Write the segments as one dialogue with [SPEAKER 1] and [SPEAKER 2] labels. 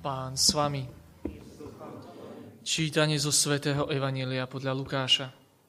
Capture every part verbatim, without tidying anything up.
[SPEAKER 1] Pán s vami. Čítanie zo svätého Evanjelia podľa Lukáša.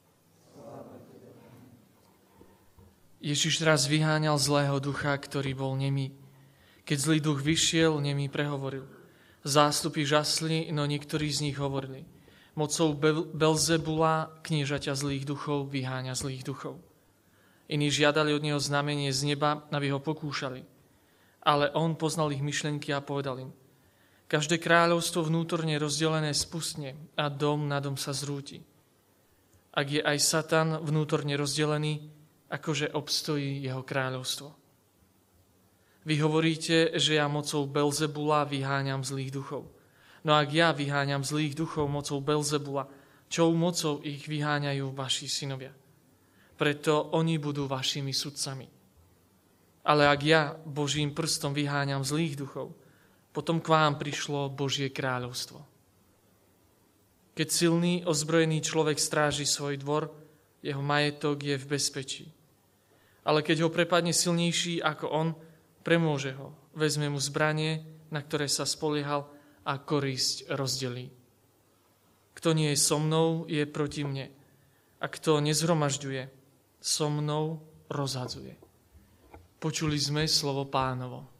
[SPEAKER 1] Ježiš raz vyháňal zlého ducha, ktorý bol nemý. Keď zlý duch vyšiel, nemý prehovoril. Zástupy žasli, no niektorí z nich hovorili: mocou Belzebula, kniežaťa zlých duchov, vyháňa zlých duchov. Iní žiadali od neho znamenie z neba, aby ho pokúšali. Ale on poznal ich myšlienky a povedal im: každé kráľovstvo vnútorne rozdelené spustne a dom na dom sa zrúti. Ak je aj Satan vnútorne rozdelený, akože obstojí jeho kráľovstvo. Vy hovoríte, že ja mocou Belzebula vyháňam zlých duchov. No ak ja vyháňam zlých duchov mocou Belzebula, čou mocou ich vyháňajú vaši synovia? Preto oni budú vašimi sudcami. Ale ak ja Božím prstom vyháňam zlých duchov, potom k vám prišlo Božie kráľovstvo. Keď silný, ozbrojený človek stráži svoj dvor, jeho majetok je v bezpečí. Ale keď ho prepadne silnejší ako on, premôže ho, vezme mu zbranie, na ktoré sa spoliehal, a korisť rozdelí. Kto nie je so mnou, je proti mne. A kto nezhromažďuje, so mnou rozhadzuje. Počuli sme slovo Pánovo.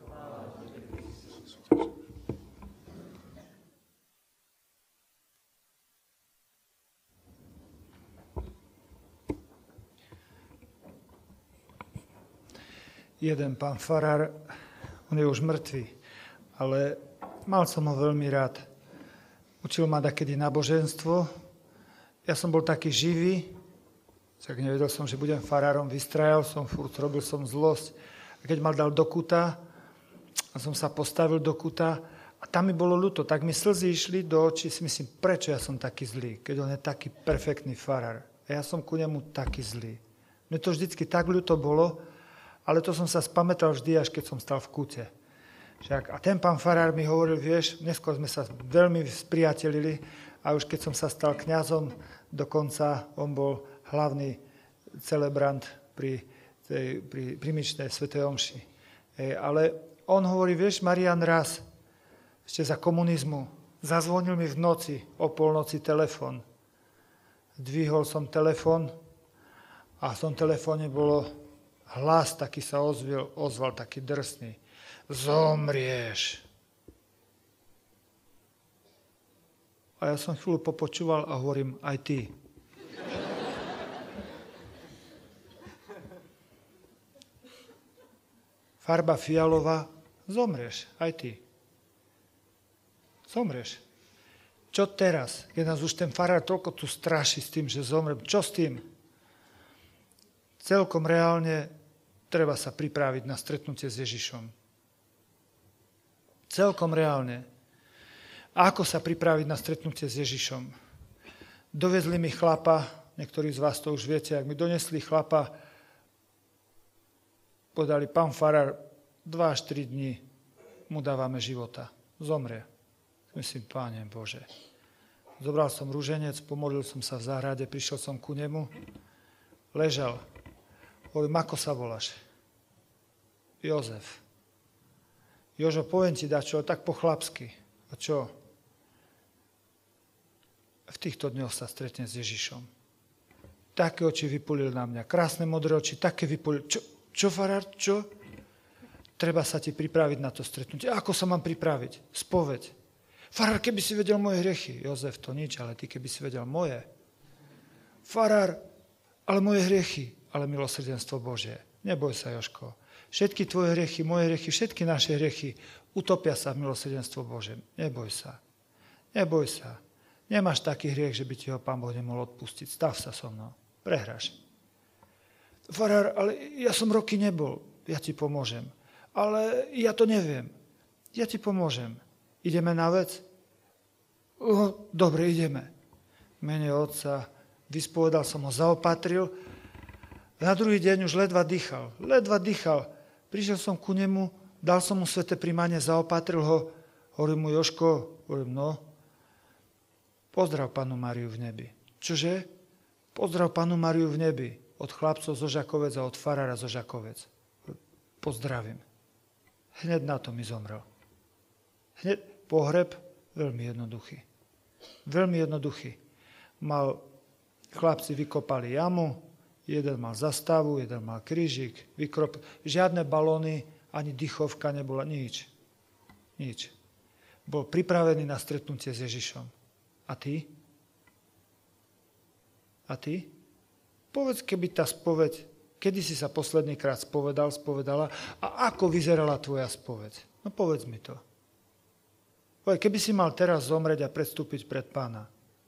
[SPEAKER 2] Jeden pán farár, on je už mŕtvý, ale mal som ho veľmi rád. Učil ma dakedy náboženstvo. Ja som bol taký živý, tak nevedel som, že budem farárom, vystrajal som, furt robil som zlosť. A keď ma dal do kuta, a som sa postavil do kuta, a tam mi bolo ľúto, tak mi slzy išli do očí, si myslím, prečo ja som taký zlý, keď on je taký perfektný farár. A ja som ku nemu taký zlý. Mne to vždycky tak ľúto bolo, ale to som sa spamätal vždy, až keď som stal v kúte. Však, a ten pán farár mi hovoril, vieš, neskôr sme sa veľmi spriatelili a už keď som sa stal kňazom, dokonca on bol hlavný celebrant pri, tej, pri primičnej svätej omši. E, ale on hovorí, vieš, Marian, raz, ešte za komunizmu, zazvonil mi v noci, o polnoci telefon. Zdvihol som telefon a v tom telefóne bolo hlas, taký sa ozval, ozval taký drsný. Zomrieš. A ja som chvíľu popočúval a hovorím, aj ty. Farba fialová, zomrieš, aj ty. Zomrieš. Čo teraz, keď nás už ten farár toľko tu straší s tým, že zomrem, čo s tým? Celkom reálne treba sa pripraviť na stretnutie s Ježišom. Celkom reálne. A ako sa pripraviť na stretnutie s Ježišom? Dovezli mi chlapa, niektorí z vás to už viete, ak mi donesli chlapa, povedali, pán farár, dva až tri dní mu dávame života. Zomrie. Myslím, Páne Bože. Zobral som ruženec, pomodlil som sa v záhrade, prišiel som ku nemu, ležal. Hovorím, ako sa voláš? Jozef. Jožo, poviem ti dačo, tak po chlapsky. A čo? V týchto dňoch sa stretne s Ježišom. Také oči vypulil na mňa, krásne modré oči, také vypulil. Čo, čo farár, čo? Treba sa ti pripraviť na to stretnutie. Ako sa mám pripraviť? Spoveď. Farár, keby si vedel moje hriechy. Jozef, to nič, ale ty keby si vedel moje. Farár, ale moje hriechy. Ale milosrdenstvo Božie. Neboj sa, Jožko. Všetky tvoje hriechy, moje hriechy, všetky naše hriechy utopia sa v milosrdenstvo Božie. Neboj sa. Neboj sa. Nemáš taký hriech, že by ti ho Pán Boh nemohol odpustiť. Stav sa so mnou. Prehráš. Farár, ale ja som roky nebol. Ja ti pomôžem. Ale ja to neviem. Ja ti pomôžem. Ideme na vec? O, dobre, ideme. V mene Otca vyspovedal som ho, zaopatril. Na druhý deň už ledva dýchal. Ledva dýchal. Prišiel som ku nemu, dal som mu sväté príjmanie, zaopatril ho. Hovorím mu, Jožko, hovorím, no, pozdrav Pannu Máriu v nebi. Čože? Pozdrav Pannu Máriu v nebi. Od chlapcov zo Žakovec a od farára zo Žakovec. Pozdravím. Hneď na to mi zomrel. Hneď, pohreb veľmi jednoduchý. Veľmi jednoduchý. Mal, chlapci vykopali jamu, jeden mal zastavu, jeden mal krížik, vykrop, žiadne balóny, ani dychovka nebola, nič. Nič. Bol pripravený na stretnutie s Ježišom. A ty? A ty? Povedz, keby tá spoveď, kedy si sa posledný krát spovedal, spovedala a ako vyzerala tvoja spoveď? No povedz mi to. Keby si mal teraz zomrieť a predstúpiť pred Pána.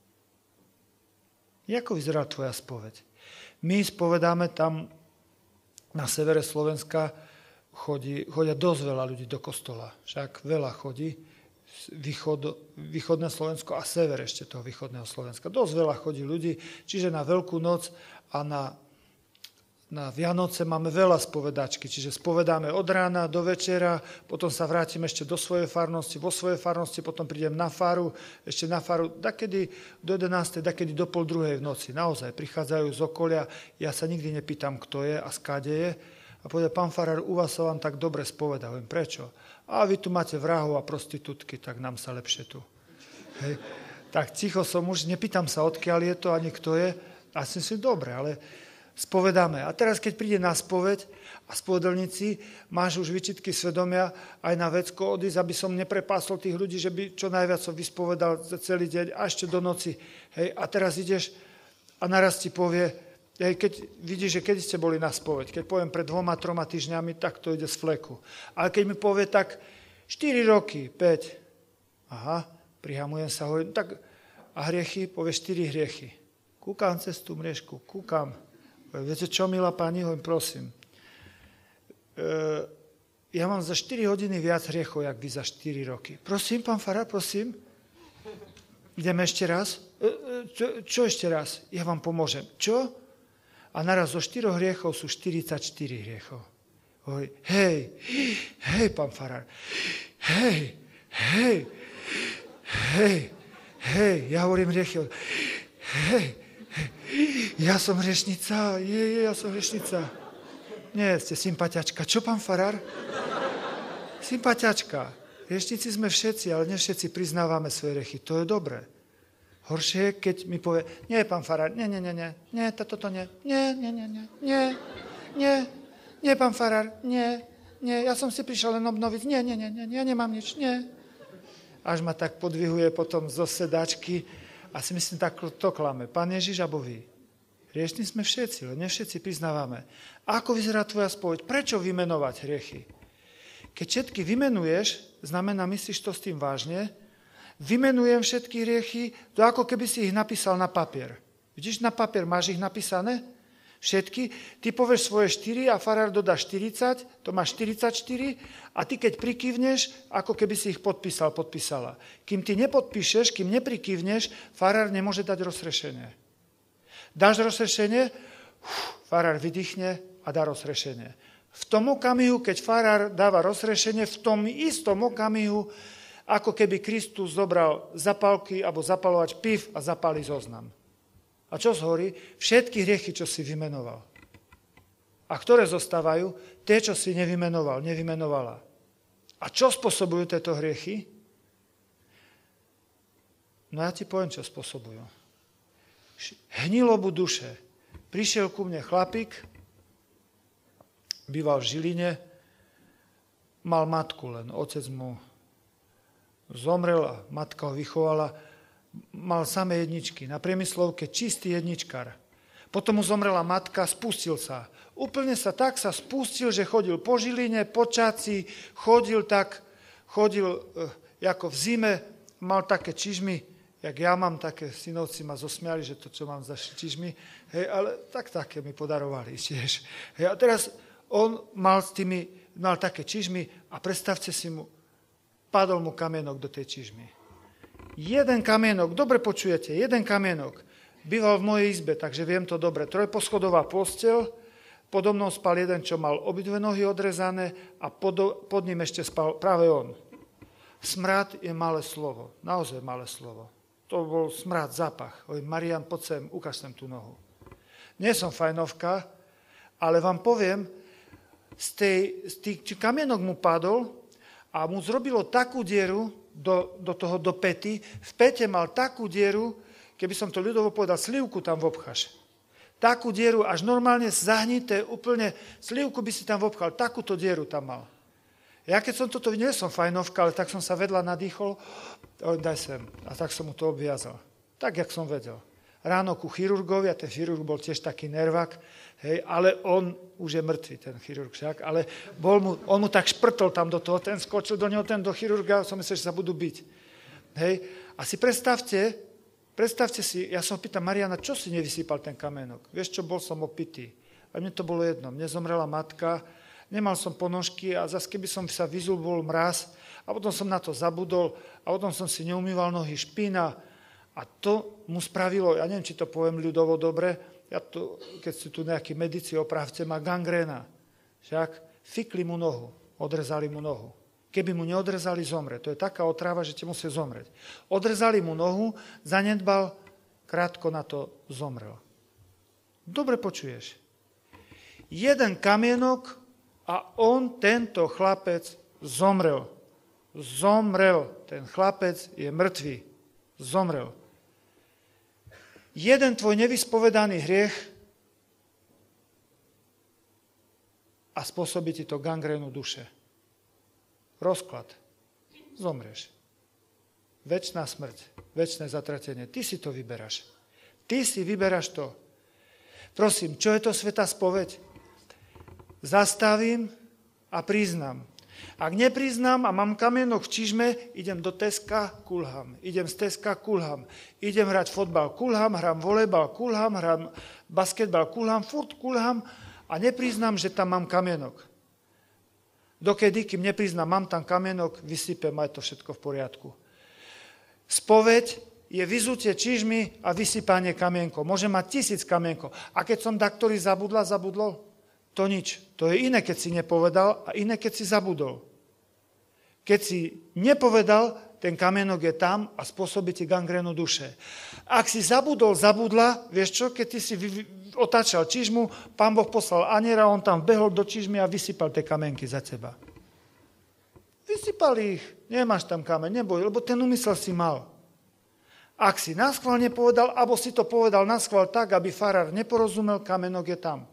[SPEAKER 2] Ako vyzerá tvoja spoveď? My spovedáme tam na severe Slovenska, chodí, chodia dosť veľa ľudí do kostola. Však veľa chodí. Východ, východné Slovensko a sever ešte toho východného Slovenska. Dosť veľa chodí ľudí, čiže na Veľkú noc a na, na Vianoce máme veľa spovedačky, čiže spovedáme od rána do večera, potom sa vrátim ešte do svojej farnosti, vo svojej farnosti, potom prídem na faru, ešte na faru, dakedy do jedenástej, dakedy do pol druhej v noci. Naozaj, prichádzajú z okolia, ja sa nikdy nepýtam, kto je a skáde je, a povedal, pán farár, u vás sa vám tak dobre spovedá. Viem, prečo? A vy tu máte vrahov a prostitútky, tak nám sa lepšie tu. Hej. Tak ticho som už, nepýtam sa, odkiaľ je to, ani kto je. A som si, dobre, ale spovedáme. A teraz, keď príde na spoveď a spovedelníci, máš už výčitky svedomia aj na vecko odísť, aby som neprepásol tých ľudí, že by čo najviac som vyspovedal celý deň a ešte do noci. Hej. A teraz ideš a naraz ti povie, hej, keď vidíš, že kedy ste boli na spoveď, keď poviem pred dvoma, troma týždňami, tak to ide z fleku. Ale keď mi povie tak štyri roky, päť, aha, prihamujem sa, hovorím, tak a hriechy, povie štyri hriechy. Kúkam cez tú mriežku, kúkam. Viete čo, milá pani, hovorím, prosím. E, ja mám za štyri hodiny viac hriechov, jak vy za štyri roky. Prosím, pán farár, prosím. Ideme ešte raz? E, čo, čo ešte raz? Ja vám pomôžem. Čo? A naraz zo štyroch hriechov sú štyridsaťštyri hriechov. Hovorí, hej, hej, pán farár, hej, hej, hej, hej, ja hovorím hriechy, hej, hej, ja som hriešnica, je, je, ja som hriešnica. Nie, ste sympatiačka. Čo, pán farár? Sympatiačka. Hriešnici sme všetci, ale ne všetci priznávame svoje hriechy. To je dobré. Horšie je, keď mi povie, nie, pán farár, nie, nie, nie, nie, nie, toto nie, nie, nie, nie, nie, nie, nie, nie, pán farár, nie, nie, ja som si prišiel len obnoviť, nie, nie, nie, nie, ja nemám nič, nie. Až ma tak podvihuje potom zo sedačky a si myslím, tak to klame. Pán Ježiš, abo vy. Hriešni sme všetci, len ne všetci priznávame. A ako vyzerá tvoja spoveď? Prečo vymenovať hriechy? Keď všetky vymenuješ, znamená, myslíš to s tým vážne, vymenujem všetky hriechy, to ako keby si ich napísal na papier. Vidíš, na papier máš ich napísané? Všetky. Ty povieš svoje štyri a farár dodá štyridsať, to máš štyridsaťštyri a ty keď prikývneš, ako keby si ich podpísal, podpísala. Kým ty nepodpíšeš, kým neprikývneš, farár nemôže dať rozrešenie. Dáš rozrešenie, farár vydýchne a dá rozrešenie. V tom okamihu, keď farár dáva rozrešenie, v tom istom okamihu ako keby Kristus zobral zapálky alebo zapalovač pif a zapálí zoznam. A čo zhorí? Všetky hriechy, čo si vymenoval. A ktoré zostávajú? Tie, čo si nevymenoval, nevymenovala. A čo spôsobujú tieto hriechy? No ja ti poviem, čo spôsobujú. Hnilobu duše. Prišiel ku mne chlapík, býval v Žiline, mal matku len, otec mu zomrel a matka ho vychovala, mal samé jedničky. Na priemyslovke čistý jedničkár. Potom mu zomrela matka, spustil sa. Úplne sa tak sa spustil, že chodil po Žiline, po Čaci, chodil tak, chodil e, ako v zime, mal také čižmy, jak ja mám, také synovci ma zosmiali, že to, čo mám za čižmy, hej, ale tak také mi podarovali tiež. Hej, a teraz on mal s tými, mal také čižmy a predstavte si mu, padol mu kamienok do tej čižmy. Jeden kamienok, dobre počujete, jeden kamienok. Býval v mojej izbe, takže viem to dobre. Trojposchodová posteľ, podo mnou spal jeden, čo mal obidve nohy odrezané a pod, pod ním ešte spal práve on. Smrad je malé slovo, naozaj malé slovo. To bol smrad, zápach. Oj, Marian, poď sem, ukáž sem tú nohu. Nie som fajnovka, ale vám poviem, z tej, z tých, či kamienok mu padol, a mu zrobilo takú dieru, do, do toho do pety. V pete mal takú dieru, keby som to ľudovo povedal, slivku tam vopcháš. Takú dieru, až normálne zahnité, úplne slivku by si tam vopchal. Takúto dieru tam mal. Ja keď som toto, nie som fajnovka, ale tak som sa vedľa nadýchol, daj sem. A tak som mu to obviazal. Tak, jak som vedel. Ráno ku chirurgovi, a ten chirurg bol tiež taký nervák, hej, ale on už je mŕtvý, ten chirurg však, ale bol mu, on mu tak šprtol tam do toho, ten skočil do neho, ten do chirurga, som myslel, že sa budú biť. Hej, a si predstavte, predstavte si, ja som pýtal Mariana, čo si nevysypal ten kamenok? Vieš čo, bol som opitý. A mne to bolo jedno, mne zomrela matka, nemal som ponožky a zase keby som sa vyzul, bol mraz a potom som na to zabudol a potom som si neumýval nohy, špína. A to mu spravilo, ja neviem, či to poviem ľudovo dobre, ja to, keď sú tu nejakí medici, opravce, má gangréna. Však fikli mu nohu, odrezali mu nohu. Keby mu neodrezali, zomre. To je taká otrava, že ti musí zomrieť. Odrezali mu nohu, zanedbal, krátko na to zomrel. Dobre počuješ. Jeden kamienok a on, tento chlapec, zomrel. Zomrel. Ten chlapec je mŕtvý. Zomrel. Jeden tvoj nevyspovedaný hriech a spôsobí ti to gangrénu duše. Rozklad. Zomrieš. Večná smrť. Večné zatratenie. Ty si to vyberáš. Ty si vyberáš to. Prosím, čo je to svätá spoveď? Zastavím a priznám. Ak nepriznám a mám kamienok v čižme, idem do Teska, kulham. Idem z Teska, kulham. Idem hrať fotbal, kulham, hrám volejbal, kulham, hrám basketbal, kulham, furt kulham a nepriznám, že tam mám kamienok. Dokedy, kým nepriznám, mám tam kamienok, vysypem, aj to všetko v poriadku. Spoveď je vyzutie čižmy a vysypanie kamienkov. Môže mať tisíc kamienkov. A keď som daktorý zabudla, zabudlo? To nič. To je iné, keď si nepovedal a iné, keď si zabudol. Keď si nepovedal, ten kamienok je tam a spôsobí ti gangrénu duše. Ak si zabudol, zabudla, vieš čo, keď ty si vy, otáčal čižmu, Pán Boh poslal aniera, on tam behol do čižmy a vysypal tie kamienky za teba. Vysypal ich, nemáš tam kameň, neboj, lebo ten úmysel si mal. Ak si naschvál nepovedal, alebo si to povedal naschvál tak, aby farár neporozumel, kamienok je tam.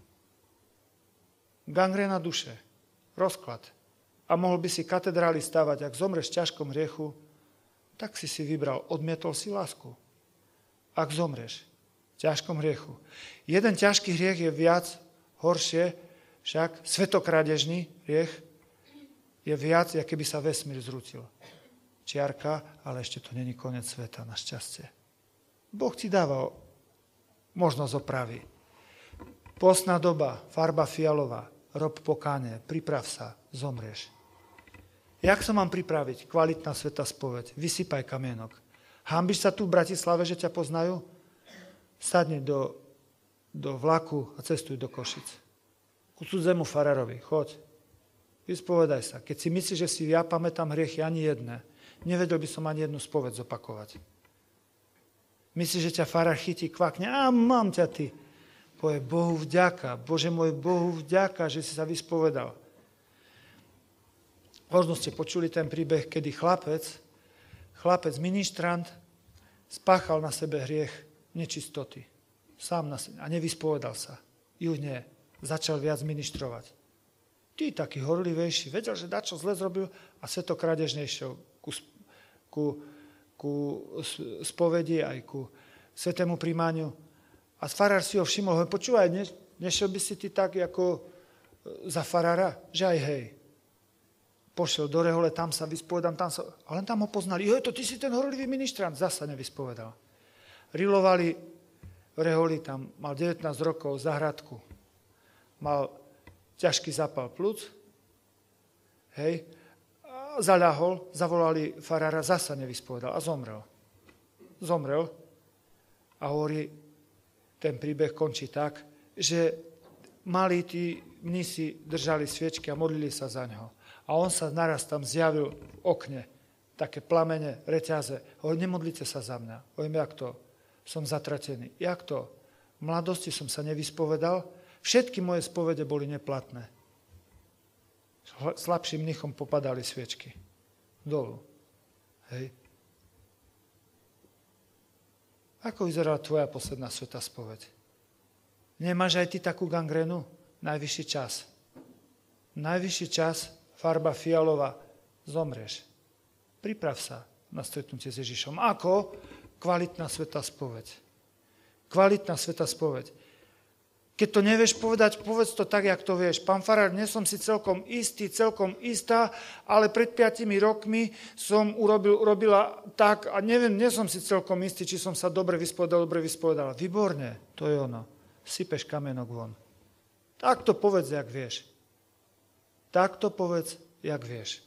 [SPEAKER 2] Gangréna duše, rozklad. A mohol by si katedrály stavať, ak zomreš v ťažkom hriechu, tak si si vybral, odmietol si lásku. Ak zomreš v ťažkom hriechu. Jeden ťažký hriech je viac, horšie, však svetokrádežný hriech je viac, ako keby sa vesmír zrútil. Čiarka, ale ešte to není koniec sveta, našťastie. Boh ti dáva možnosť opravy. Postná doba, farba fialová, rob pokánie, priprav sa, zomrieš. Jak sa mám pripraviť? Kvalitná svätá spoveď. Vysypaj kamienok. Hanbíš sa tu v Bratislave, že ťa poznajú? Sadni do, do vlaku a cestuj do Košic. Ku cudzemu farárovi, choď. Vyspovedaj sa. Keď si myslíš, že si ja pamätám hriechy, ani jedné. Nevedel by som ani jednu spoveď zopakovať. Myslíš, že ťa farár chytí, kvakne, a mám ťa ty. Povie Bohu vďaka, Bože môj, Bohu vďaka, že si sa vyspovedal. Možno ste počuli ten príbeh, kedy chlapec, chlapec ministrant spáchal na sebe hriech nečistoty. Sám na sebe. A nevyspovedal sa. Ju nie. Začal viac ministrovať. Ty taký horlivejší, vedel, že dačo zle zrobil a svetokrádežnejšou ku, ku, ku spovedi aj ku svetému príjmaniu. A farár si ho všimol, ho počúvaj, ne, nešiel by si ty tak ako za farára, že aj hej. Pošiel do rehole, tam sa vyspovedám, tam sa... A len tam ho poznali, jo, to ty si ten horlivý ministrant, zasa nevyspovedal. Rilovali v reholi, tam mal devätnásť rokov, zahradku. Mal ťažký zápal plúc, hej, a zaľahol, zavolali farára, zasa nevyspovedal a zomrel. Zomrel a hovorí, ten príbeh končí tak, že malí tí mnísi držali sviečky a modlili sa za ňoho. A on sa naraz tam zjavil v okne, také plamene, reťaze. Hovorí, nemodlite sa za mňa. Hovorím, jak to? Som zatratený. Jak to? V mladosti som sa nevyspovedal, všetky moje spovede boli neplatné. Slabším mnichom popadali sviečky. Dolu. Hej. Ako vyzerala tvoja posledná svätá spoveď? Nemáš aj ty takú gangrénu? Najvyšší čas. Najvyšší čas, farba fialová, zomrieš. Priprav sa na stretnutie s Ježišom. Ako? Kvalitná svätá spoveď. Kvalitná svätá spoveď. Keď to nevieš povedať, povedz to tak, jak to vieš. Pán farár, nie som si celkom istý, celkom istá, ale pred piatimi rokmi som urobil, urobila tak a neviem, nie som si celkom istý, či som sa dobre vyspovedal, dobre vyspovedala. Výborne, to je ono. Sypeš kamenok von. Tak to povedz, jak vieš. Tak to povedz, jak vieš.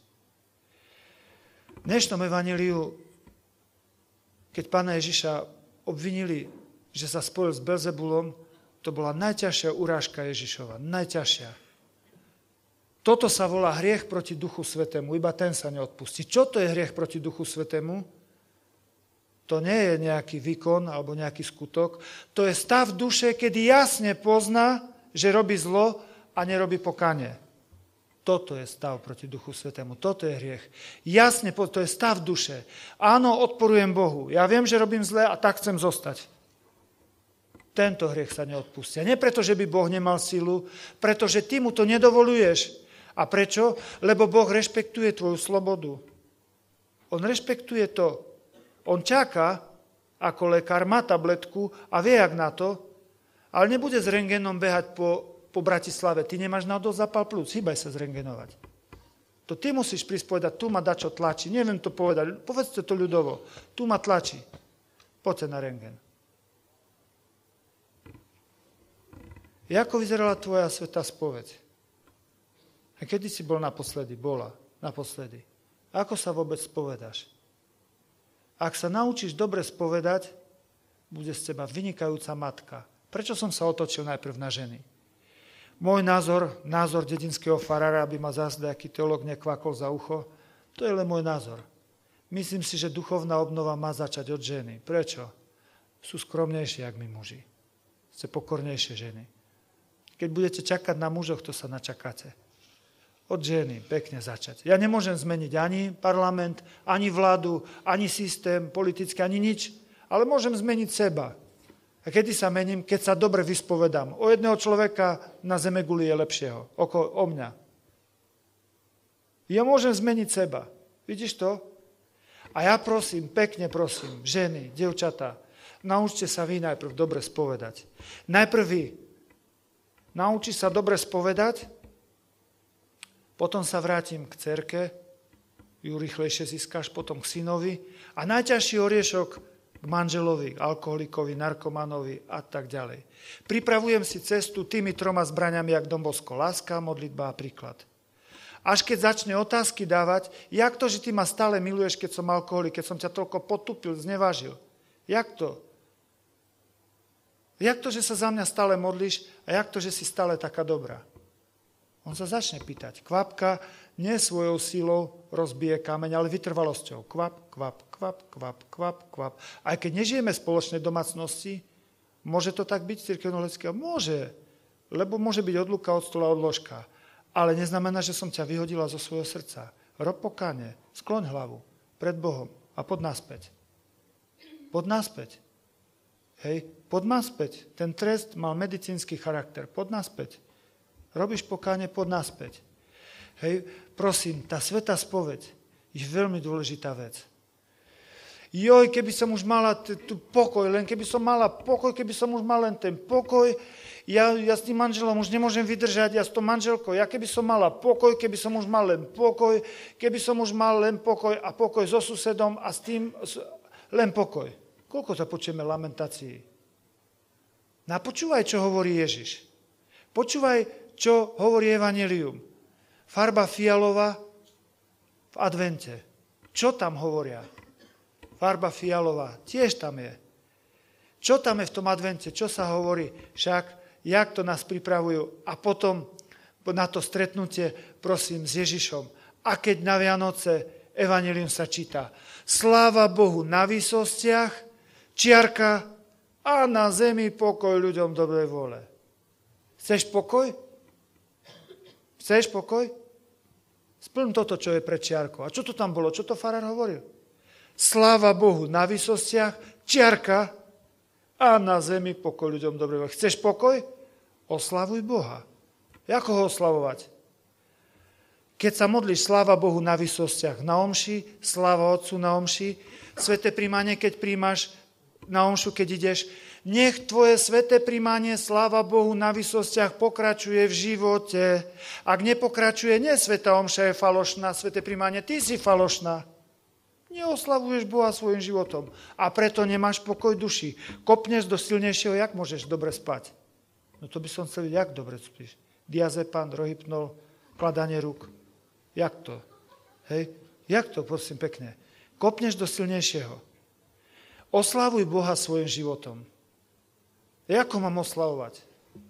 [SPEAKER 2] V dnešnom evanjeliu, keď pána Ježiša obvinili, že sa spojil s Belzebulom, to bola najťažšia urážka Ježišova. Najťažšia. Toto sa volá hriech proti Duchu Svätému. Iba ten sa neodpustí. Čo to je hriech proti Duchu Svätému? To nie je nejaký výkon alebo nejaký skutok. To je stav duše, kedy jasne pozná, že robí zlo a nerobí pokánie. Toto je stav proti Duchu Svätému. Toto je hriech. Jasne, to je stav duše. Áno, odporujem Bohu. Ja viem, že robím zle a tak chcem zostať. Tento hriech sa neodpustia. Nie preto, že by Boh nemal silu, pretože ty mu to nedovoluješ. A prečo? Lebo Boh rešpektuje tvoju slobodu. On rešpektuje to. On čaká, ako lekár, má tabletku a vie, jak na to, ale nebude s rentgenom behať po, po Bratislave. Ty nemáš na dosť zapal plúc, hýbaj sa zrentgenovať. To ty musíš prísť povedať, tu ma dačo tlačí. Neviem to povedať, povedzte to ľudovo. Tu ma tlačí. Poďte na rentgen. Ako vyzerala tvoja svätá spoveď? A kedy si bol naposledy? Bola naposledy. Ako sa vôbec spovedáš? Ak sa naučíš dobre spovedať, bude z teba vynikajúca matka. Prečo som sa otočil najprv na ženy? Môj názor, názor dedinského farára, aby ma zase nejaký teológ nekvakol za ucho, to je len môj názor. Myslím si, že duchovná obnova má začať od ženy. Prečo? Sú skromnejšie, jak my muži. Ste pokornejšie ženy. Keď budete čakať na mužoch, to sa načakáte. Od ženy pekne začať. Ja nemôžem zmeniť ani parlament, ani vládu, ani systém politický, ani nič, ale môžem zmeniť seba. A kedy sa mením? Keď sa dobre vyspovedám. O jedného človeka na zemeguli je lepšieho, oko, o mňa. Ja môžem zmeniť seba. Vidíš to? A ja prosím, pekne prosím, ženy, dievčatá, naučte sa vy najprv dobre spovedať. Najprv vy. Nauči sa dobre spovedať, potom sa vrátim k cerke, ju rýchlejšie získaš, potom k synovi a najťažší oriešok k manželovi, alkoholikovi, narkomanovi a tak ďalej. Pripravujem si cestu tými troma zbraňami, jak Don Bosco, láska, modlitba a príklad. Až keď začne otázky dávať, jak to, že ty ma stále miluješ, keď som alkoholik, keď som ťa toľko potupil, znevážil. Jak to? Jak to, že sa za mňa stále modlíš a jak to, že si stále taká dobrá? On sa začne pýtať. Kvapka nie svojou silou rozbije kameň, ale vytrvalosťou. Kvap, kvap, kvap, kvap, kvap, kvap. Aj keď nežijeme v spoločnej domácnosti, môže to tak byť cirkevno-holického? Môže, lebo môže byť odluka od stola, od ložka. Ale neznamená, že som ťa vyhodila zo svojho srdca. Rob pokánie, skloň hlavu pred Bohom a poď naspäť. Poď naspäť. Hej, poď naspäť. Ten trest mal medicínsky charakter. Poď naspäť. Robíš pokánie, poď naspäť. Hej, prosím, tá svätá spoveď je veľmi dôležitá vec. Joj, keby som už mala t- tu pokoj, len keby som mala pokoj, keby som už mal len ten pokoj, ja, ja s tým manželom už nemôžem vydržať, ja s tou manželkou, ja keby som mala pokoj, keby som už mal len pokoj, keby som už mal len pokoj a pokoj so susedom a s tým len pokoj. Koľko sa počujeme lamentácií? No a počúvaj, čo hovorí Ježiš. Počúvaj, čo hovorí Evanjelium. Farba fialová v advente. Čo tam hovoria? Farba fialová, tiež tam je. Čo tam je v tom advente? Čo sa hovorí? Však, jak to nás pripravujú? A potom na to stretnutie, prosím, s Ježišom. A keď na Vianoce Evanjelium sa číta. Sláva Bohu na výsostiach, čiarka, a na zemi pokoj ľuďom dobrej vôle. Chceš pokoj? Chceš pokoj? Splň toto, čo je pred čiarkou. A čo to tam bolo? Čo to farár hovoril? Sláva Bohu na výsostiach, čiarka, a na zemi pokoj ľuďom dobrého. Chceš pokoj? Oslavuj Boha. Ako ho oslavovať? Keď sa modlíš sláva Bohu na výsostiach na omši, sláva Otcu na omši, sväté príjmanie, keď príjmaš na omšu, keď ideš, nech tvoje sväté príjmanie sláva Bohu na výsostiach pokračuje v živote. Ak nepokračuje, nie svätá omša je falošná, sväté príjmanie, ty si falošná. Neoslavuješ Boha svojim životom a preto nemáš pokoj duši. Kopneš do silnejšieho, jak môžeš dobre spať? No to by som chcel vidieť, jak dobre spíš. Diazepam, rohypnol, kladanie rúk. Jak to? Hej? Jak to, prosím pekne? Kopneš do silnejšieho. Oslavuj Boha svojim životom. Ako mám oslavovať?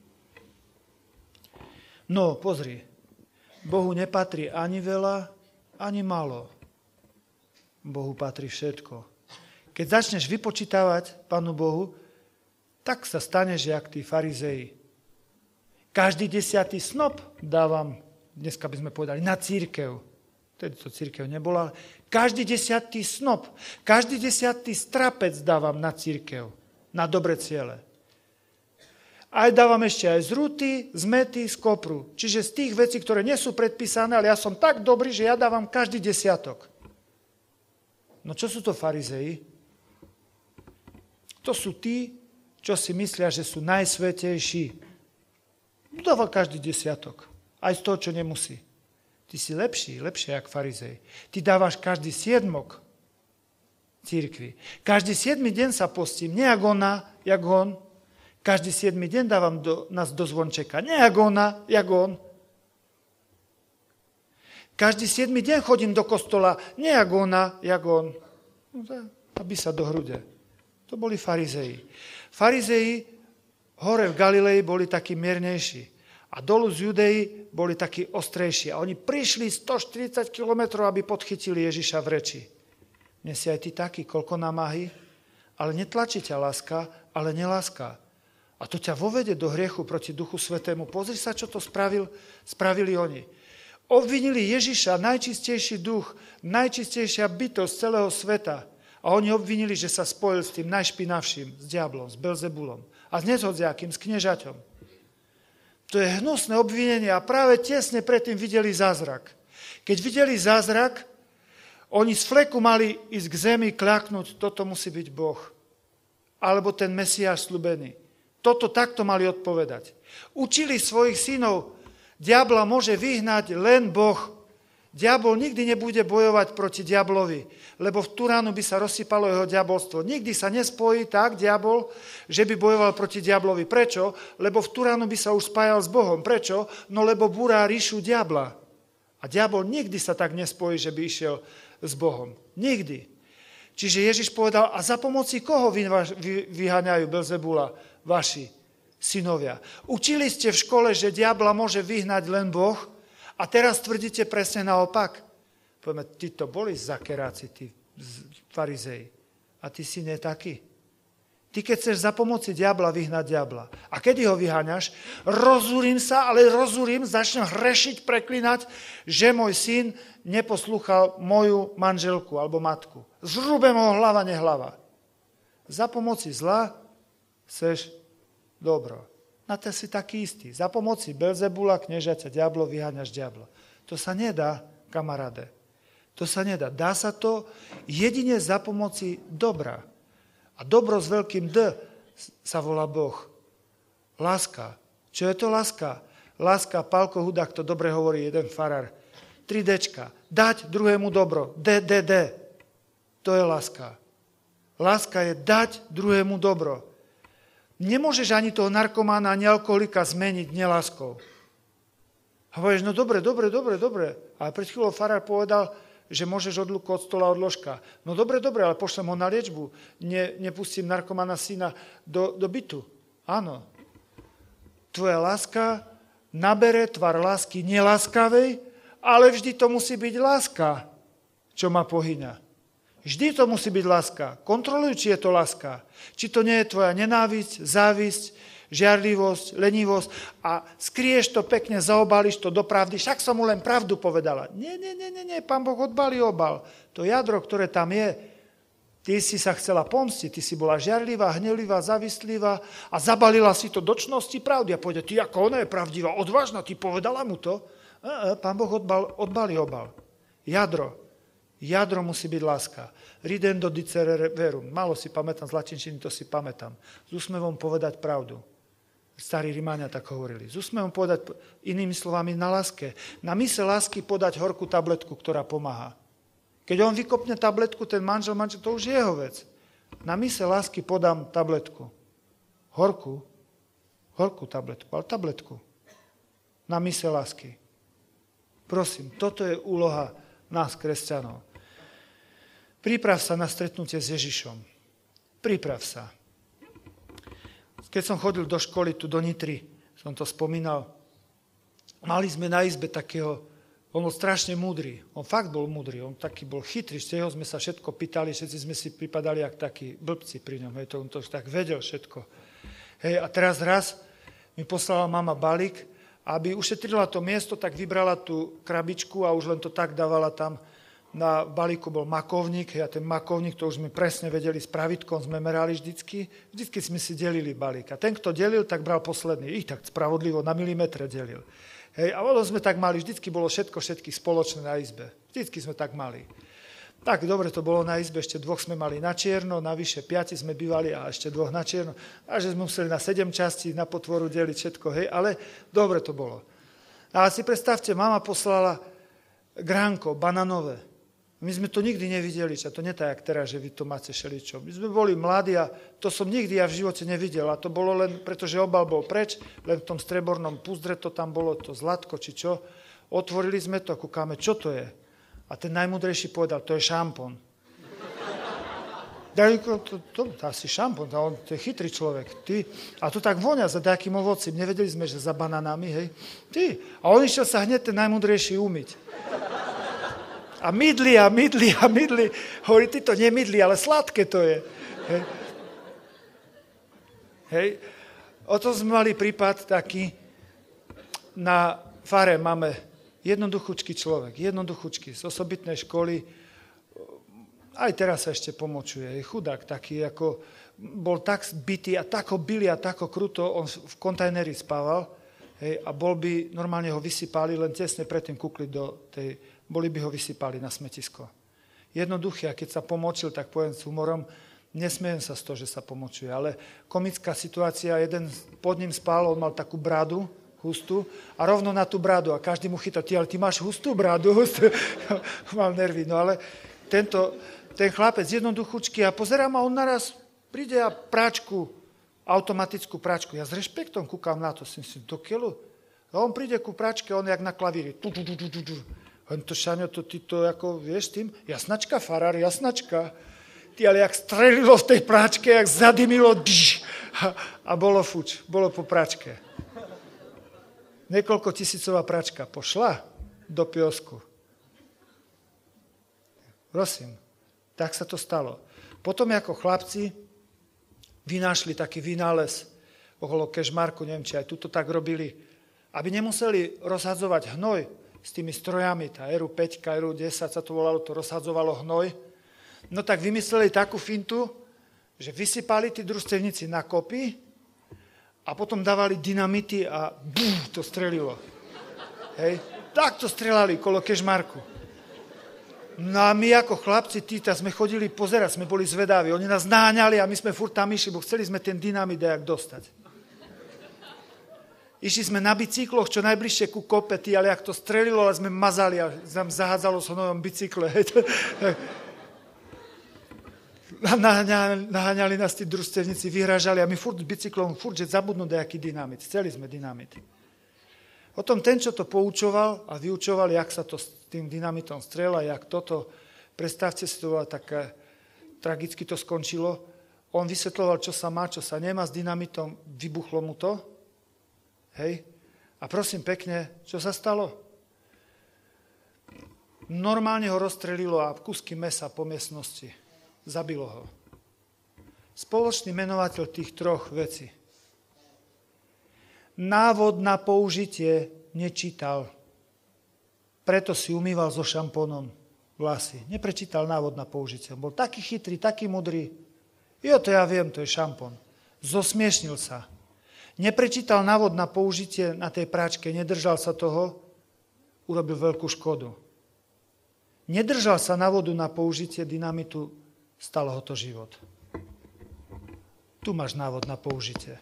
[SPEAKER 2] No, pozri. Bohu nepatrí ani veľa, ani málo. Bohu patrí všetko. Keď začneš vypočítavať Pánu Bohu, tak sa staneš jak tí farizeji. Každý desiatý snop dávam, dneska by sme povedali, na cirkev. Tedy to cirkev nebola. Každý desiatý snop, každý desiatý strapec dávam na cirkev, na dobre ciele. Aj dávam ešte aj z ruty, z mety, z kopru. Čiže z tých vecí, ktoré nie sú predpísané, ale ja som tak dobrý, že ja dávam každý desiatok. No čo sú to farizeji? To sú tí, čo si myslia, že sú najsvätejší. Dáva každý desiatok. Aj z toho, čo nemusí. Ty si lepší, lepšie jak farizej. Ty dávaš každý siedmok cirkvi. Každý siedmy deň sa postím. Nie jak ona, jak on. Každý siedmy deň dávam do, nás do zvončeka. Nie jak ona, jak on. Každý siedmy deň chodím do kostola, nie jak ona, jak on. No, aby sa do hrude. To boli farizeji. Farizeji hore v Galilei boli takí miernejší. A dolu z Judei boli takí ostrejší. A oni prišli stoštyridsať kilometrov, aby podchytili Ježiša v reči. Dnes si aj ty taký, koľko namáhy, ale netlačí ťa láska, ale neláska. A to ťa vovede do hriechu proti Duchu Svätému. Pozri sa, čo to spravil, spravili oni. Obvinili Ježiša, najčistejší duch, najčistejšia bytosť celého sveta. A oni obvinili, že sa spojil s tým najšpinavším, s diablom, s Belzebulom. A s nezhodziakým, s kniežaťom. To je hnusné obvinenie a práve tesne predtým videli zázrak. Keď videli zázrak, oni z fleku mali ísť k zemi, kľaknúť, toto musí byť Boh. Alebo ten Mesiáš sľúbený. Toto takto mali odpovedať. Učili svojich synov, diabla môže vyhnať len Boh. Diabol nikdy nebude bojovať proti diablovi, lebo v Turánu by sa rozsypalo jeho diabolstvo. Nikdy sa nespojí tak diabol, že by bojoval proti diablovi. Prečo? Lebo v Turánu by sa už spájal s Bohom. Prečo? No lebo búrá ríšu diabla. A diabol nikdy sa tak nespojí, že by išiel s Bohom. Nikdy. Čiže Ježiš povedal, a za pomoci koho vy, vy, vyháňajú Belzebula vaši synovia? Učili ste v škole, že diabla môže vyhnať len Boh, a teraz tvrdíte presne naopak. Povieme, tí to boli zakeráci, tí farizeji. A ty si nie taký. Ty keď chceš za pomoci diabla vyhnať diabla. A kedy ho vyháňaš? Rozúrim sa, ale rozúrim, začnem hrešiť, preklinať, že môj syn neposlúchal moju manželku alebo matku. Zrúbem ho hlava, nehlava. Za pomoci zla chceš dobro. A ty si taký istý. Za pomoci Belzebula, kniežaťa, diablo, vyháňaš diablo. To sa nedá, kamaráde. To sa nedá. Dá sa to jedine za pomoci dobra. A dobro s veľkým D sa volá Boh. Láska. Čo je to láska? Láska, Pálko Hudák, to dobre hovorí jeden farár. tri déčka. Dať druhému dobro. D, D, D. To je láska. Láska je dať druhému dobro. Nemôžeš ani toho narkomána, ani alkoholika zmeniť neláskou. A hovoríš, no dobre, dobre, dobre, dobre. Ale pred chvíľou farár povedal, že môžeš odluku od stola, od ložka. No dobre, dobre, ale pošlem ho na liečbu. Ne, nepustím narkomána syna do, do bytu. Áno. Tvoja láska nabere tvar lásky neláskavej, ale vždy to musí byť láska, čo ma pohyňa. Vždy to musí byť láska. Kontroluj, či je to láska. Či to nie je tvoja nenávisť, závisť, žiarlivosť, lenivosť a skrieš to pekne, zaobališ to do pravdy. Však som mu len pravdu povedala. Nie, nie, nie, nie, nie. Pán Boh odbalí obal. To jadro, ktoré tam je, Ty si sa chcela pomstiť, ty si bola žiarlivá, hnevlivá, zavistlivá a zabalila si to do čnosti pravdy a povedia, ty ako ona je pravdivá, odvážna, ty povedala mu to. E, e, Pán Boh odbal, odbalí obal. Jadro. Jadro musí byť láska. Ridendo dicere verum. Málo si pamätám, z latinčiny to si pamätám. S úsmevom povedať pravdu. Starí Rimáňa tak hovorili. S úsmevom povedať, inými slovami, na láske. Na mysle lásky podať horkú tabletku, ktorá pomáha. Keď on vykopne tabletku, ten manžel, manžel, to už je jeho vec. Na mysle lásky podám tabletku. Horkú. Horkú tabletku, ale tabletku. Na mysle lásky. Prosím, toto je úloha nás, kresťanov. Priprav sa na stretnutie s Ježišom. Priprav sa. Keď som chodil do školy tu do Nitry, som to spomínal, mali sme na izbe takého, on bol strašne múdry. On fakt bol múdry, on taký bol chytrý, z toho sme sa všetko pýtali, všetci sme si pripadali jak takí blbci pri ňom, hej, to, on to už tak vedel všetko. Hej, a teraz raz mi poslala mama balík, aby ušetrila to miesto, tak vybrala tú krabičku a už len to tak dávala tam. Na balíku bol makovník, hej, a ten makovník, to už sme presne vedeli, s pravítkom sme merali vždycky, vždycky sme si delili balík. A ten, kto delil, tak bral posledný, ich tak spravodlivo na milimetre delil. Hej, a ono sme tak mali, vždycky bolo všetko, všetkých spoločné na izbe. Vždycky sme tak mali. Tak dobre to bolo na izbe, ešte dvoch sme mali na čierno, navyše piati sme bývali a ešte dvoch na čierno. A že sme museli na sedem častí na potvoru deliť všetko, hej, ale dobre to bolo. A si predstavte, mama poslala gránko bananové. My sme to nikdy nevideli, a to nie tak, jak teraz, že vy to máte šeličo. My sme boli mladí a to som nikdy ja v živote nevidel. A to bolo len, pretože obal bol preč, len v tom strebornom púzdre to tam bolo, to zlatko či čo. Otvorili sme to a kúkame, čo to je. A ten najmudrejší povedal, to je šampón. To, to, to, to asi šampón, to, to je chytrý človek. Ty. A to tak vonia za nejakým ovocím. Nevedeli sme, že za bananami, hej. Ty. A on išiel sa hneď ten najmudrejší umyť. A mydli a mydli a mydli. Hovorí, ty to nemydli, ale sladké to je. Hej. Hej. O tom sme mali prípad taký. Na fare máme jednoduchúčky človek, jednoduchúčky z osobitnej školy. Aj teraz sa ešte pomočuje. Je chudák taký, ako bol tak zbitý a tak ho bili a tak ho kruto, on v kontajneri spával. Hej, a bol by, normálne ho vysypali, len tesne predtým kúkli do tej, boli by ho vysypali na smetisko. Jednoduché, a keď sa pomočil, tak poviem s humorom, nesmiem sa z toho, že sa pomočuje, ale komická situácia, jeden pod ním spál, on mal takú bradu, hustú, a rovno na tú bradu, a každý mu chytal, ty, ale ty máš hustú bradu, hustú. Mal nervy, no ale tento, ten chlapec jednoduchúčky, a pozerám, a on naraz príde a práčku, automatickú práčku. Ja s rešpektom kúkam na to, si myslím, do keľu. A on príde ku práčke, on jak na klavíri. Tu, tu, tu, tu, tu. On to, Šaňo, to ty to, ako, vieš, tým? Jasnačka, farár, jasnačka. Ty, ale jak strelilo v tej práčke, jak zadymilo, dž, a, a bolo fuč, bolo po práčke. Niekoľko tisícová práčka pošla do piosku. Prosím, tak sa to stalo. Potom, ako chlapci vynášli taký vynález okolo Kežmarku, neviem, či aj tuto tak robili, aby nemuseli rozhadzovať hnoj s tými strojami, tá er u päť, er u desať sa to volalo, to rozhadzovalo hnoj. No tak vymysleli takú fintu, že vysypali tí družstevníci na kopy a potom dávali dynamity a bum, to strelilo. Hej. Tak to strelali kolo Kežmarku. No a my ako chlapci, títa, sme chodili pozerať, sme boli zvedaví. Oni nás náňali a my sme furt tam išli, bo chceli sme ten dynamit dajak dostať. Išli sme na bicykloch, čo najbližšie ku kope, tí, ale jak to strelilo, ale sme mazali a nám zahádzalo sa novom bicykle. Naháňali, naháňali nás tí družstevníci, vyhrážali a my furt s bicyklom, furt, že zabudnú dajaký dynamit. Chceli sme dynamit. Potom ten, čo to poučoval a vyučoval, jak sa to s tým dynamitom strieľa, jak toto, predstavte si to, tak tragicky to skončilo. On vysvetľoval, čo sa má, čo sa nemá s dynamitom, vybuchlo mu to. Hej. A prosím pekne, čo sa stalo? Normálne ho rozstrelilo a kusky mesa po miestnosti. Zabilo ho. Spoločný menovateľ tých troch vecí. Návod na použitie nečítal. Preto si umýval so šampónom, vlasy. Neprečítal návod na použitie. Bol taký chytrý, taký mudrý. Jo, to ja viem, to je šampón. Zosmiešnil sa. Neprečítal návod na použitie na tej práčke, nedržal sa toho, urobil veľkú škodu. Nedržal sa návodu na použitie dynamitu, stalo ho to život. Tu máš návod na použitie.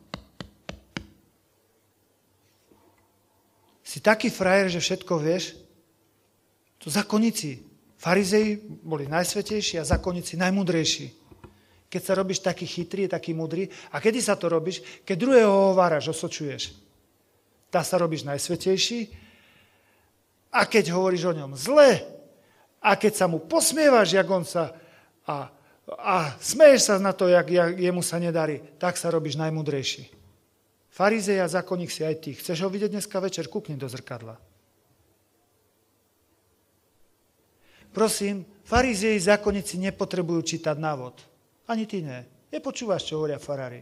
[SPEAKER 2] Si taký frajer, že všetko vieš? To zákonníci, farizei boli najsvätejší a zákonníci najmudrejší. Keď sa robíš taký chytrý, taký mudrý, a kedy sa to robíš? Keď druhého hováraš, osočuješ. Tá sa robíš najsvätejší a keď hovoríš o ňom zle a keď sa mu posmievaš, jak on sa a, a smeješ sa na to, jak, jak jemu sa nedarí, tak sa robíš najmudrejší. Farizej a zákonník si aj ty. Chceš ho vidieť dneska večer? Kúkni do zrkadla. Prosím, farizei a zákonníci nepotrebujú čítať návod. Ani ty ne. Nepočúvaš, čo hovoria farári.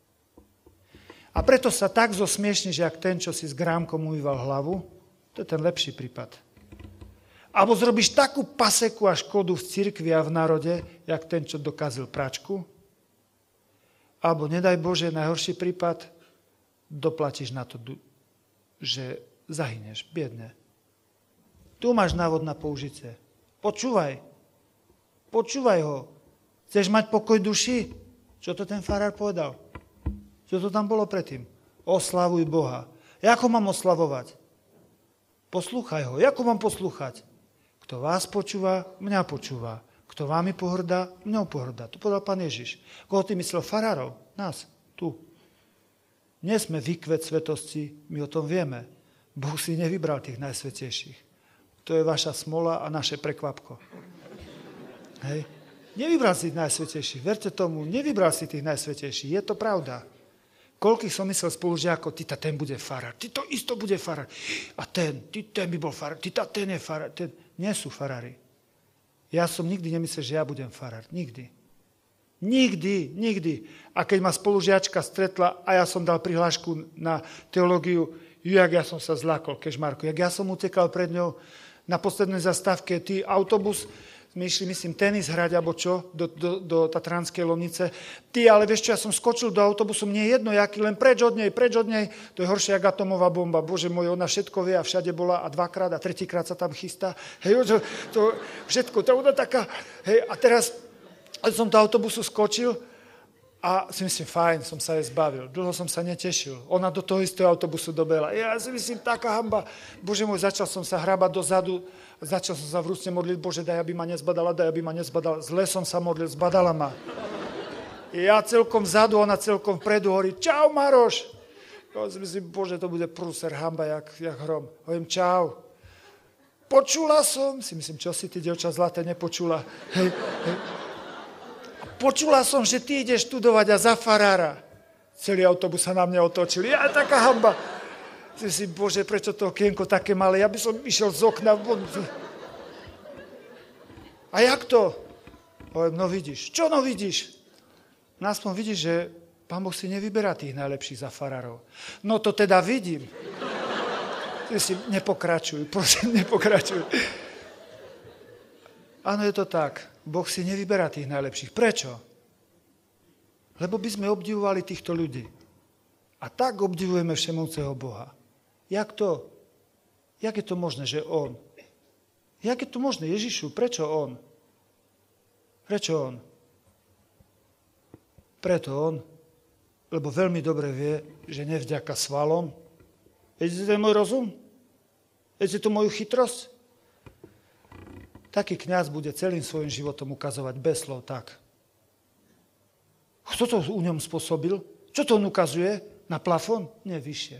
[SPEAKER 2] A preto sa tak zosmiešniš, jak ten, čo si s grámkom umýval hlavu. To je ten lepší prípad. Alebo zrobíš takú paseku a škodu v cirkvi a v národe, jak ten, čo dokazil pračku. Alebo, nedaj Bože, najhorší prípad, doplatíš na to, že zahyneš, biedne. Tu máš návod na použitie. Počúvaj. Počúvaj ho. Chceš mať pokoj duši? Čo to ten farár povedal? Čo to tam bolo predtým? Oslavuj Boha. Ako mám oslavovať? Poslúchaj ho. Ako mám poslúchať? Kto vás počúva, mňa počúva. Kto vámi pohrdá, mňou pohrdá. To povedal pán Ježiš. Koho ty myslel? Farárov. Nás. Tu. Nie sme výkvet svetosti, my o tom vieme. Boh si nevybral tých najsvätejších. To je vaša smola a naše prekvapko. Hej. Nevybral si tých najsvätejších, verte tomu, nevybral si tých najsvätejších, je to pravda. Koľkých som myslel spolužiakov, ty ten bude farár, ty to isto bude farár, a ten, ty ten by bol farár, ty ten je farár, ten, nie sú farári. Ja som nikdy nemyslel, že ja budem farár, nikdy. Nikdy, nikdy. A keď ma spolužiačka stretla a ja som dal prihlášku na teológiu, jak ja som sa zlákol, kežmarku, jak ja som utekal pred ňou na poslednej zastávke, ty autobus, my išli, myslím, tenis hrať, alebo čo, do, do, do Tatranskej Lomnice. Ty, ale vieš čo, ja som skočil do autobusu, mne je jedno, jaký, len preč od nej, preč od nej. To je horšie, ako atomová bomba. Bože môj, ona všetko vie a všade bola a dvakrát a tretíkrát sa tam chystá. Hej, to, to všetko, to je taká, hej, a teraz som do autobusu skočil a si myslím, fajn, som sa jej zbavil. Dlho som sa netešil. Ona do toho istého autobusu dobehla. Ja si myslím, taká hamba. Bože môj, začal som sa hrabať dozadu, začal som sa vrúcne modliť, Bože, daj, aby ma nezbadala, daj, aby ma nezbadala. Zle som sa modlil, zbadala ma. Ja celkom vzadu, ona celkom vpredu hovorí, čau, Maroš. Ja si myslím, Bože, to bude prúser, hamba, jak, jak hrom. Hovorím, čau. Počula som, si myslím, čo si ty, dievča zlaté, nepočula. Hej, hej. Počula som, že ty ideš študovať a za farára. Celý autobus sa na mňa otočil. Ja, taká hamba. Si si, Bože, prečo to okienko také malé? Ja by som išiel z okna. A jak to? Poviem, no vidíš. Čo no vidíš? No aspoň vidíš, že Pán Boh si nevyberá tých najlepších za farárov. No to teda vidím. Ty si, nepokračuj, prosím, nepokračuj. Áno, je to tak. Boh si nevyberá tých najlepších. Prečo? Lebo by sme obdivovali týchto ľudí. A tak obdivujeme všemovúceho Boha. Jak to? Jak je to možné, že on? Jak je to možné? Ježišu, prečo on? Prečo on? Preto on, lebo veľmi dobre vie, že nevďaka svalom. Vidíte ten môj rozum? Vidíte tú moju chytrosť? Taký kňaz bude celým svojim životom ukazovať bez slov tak. Kto to u ňom spôsobil? Čo to on ukazuje? Na plafón? Nie, vyššie.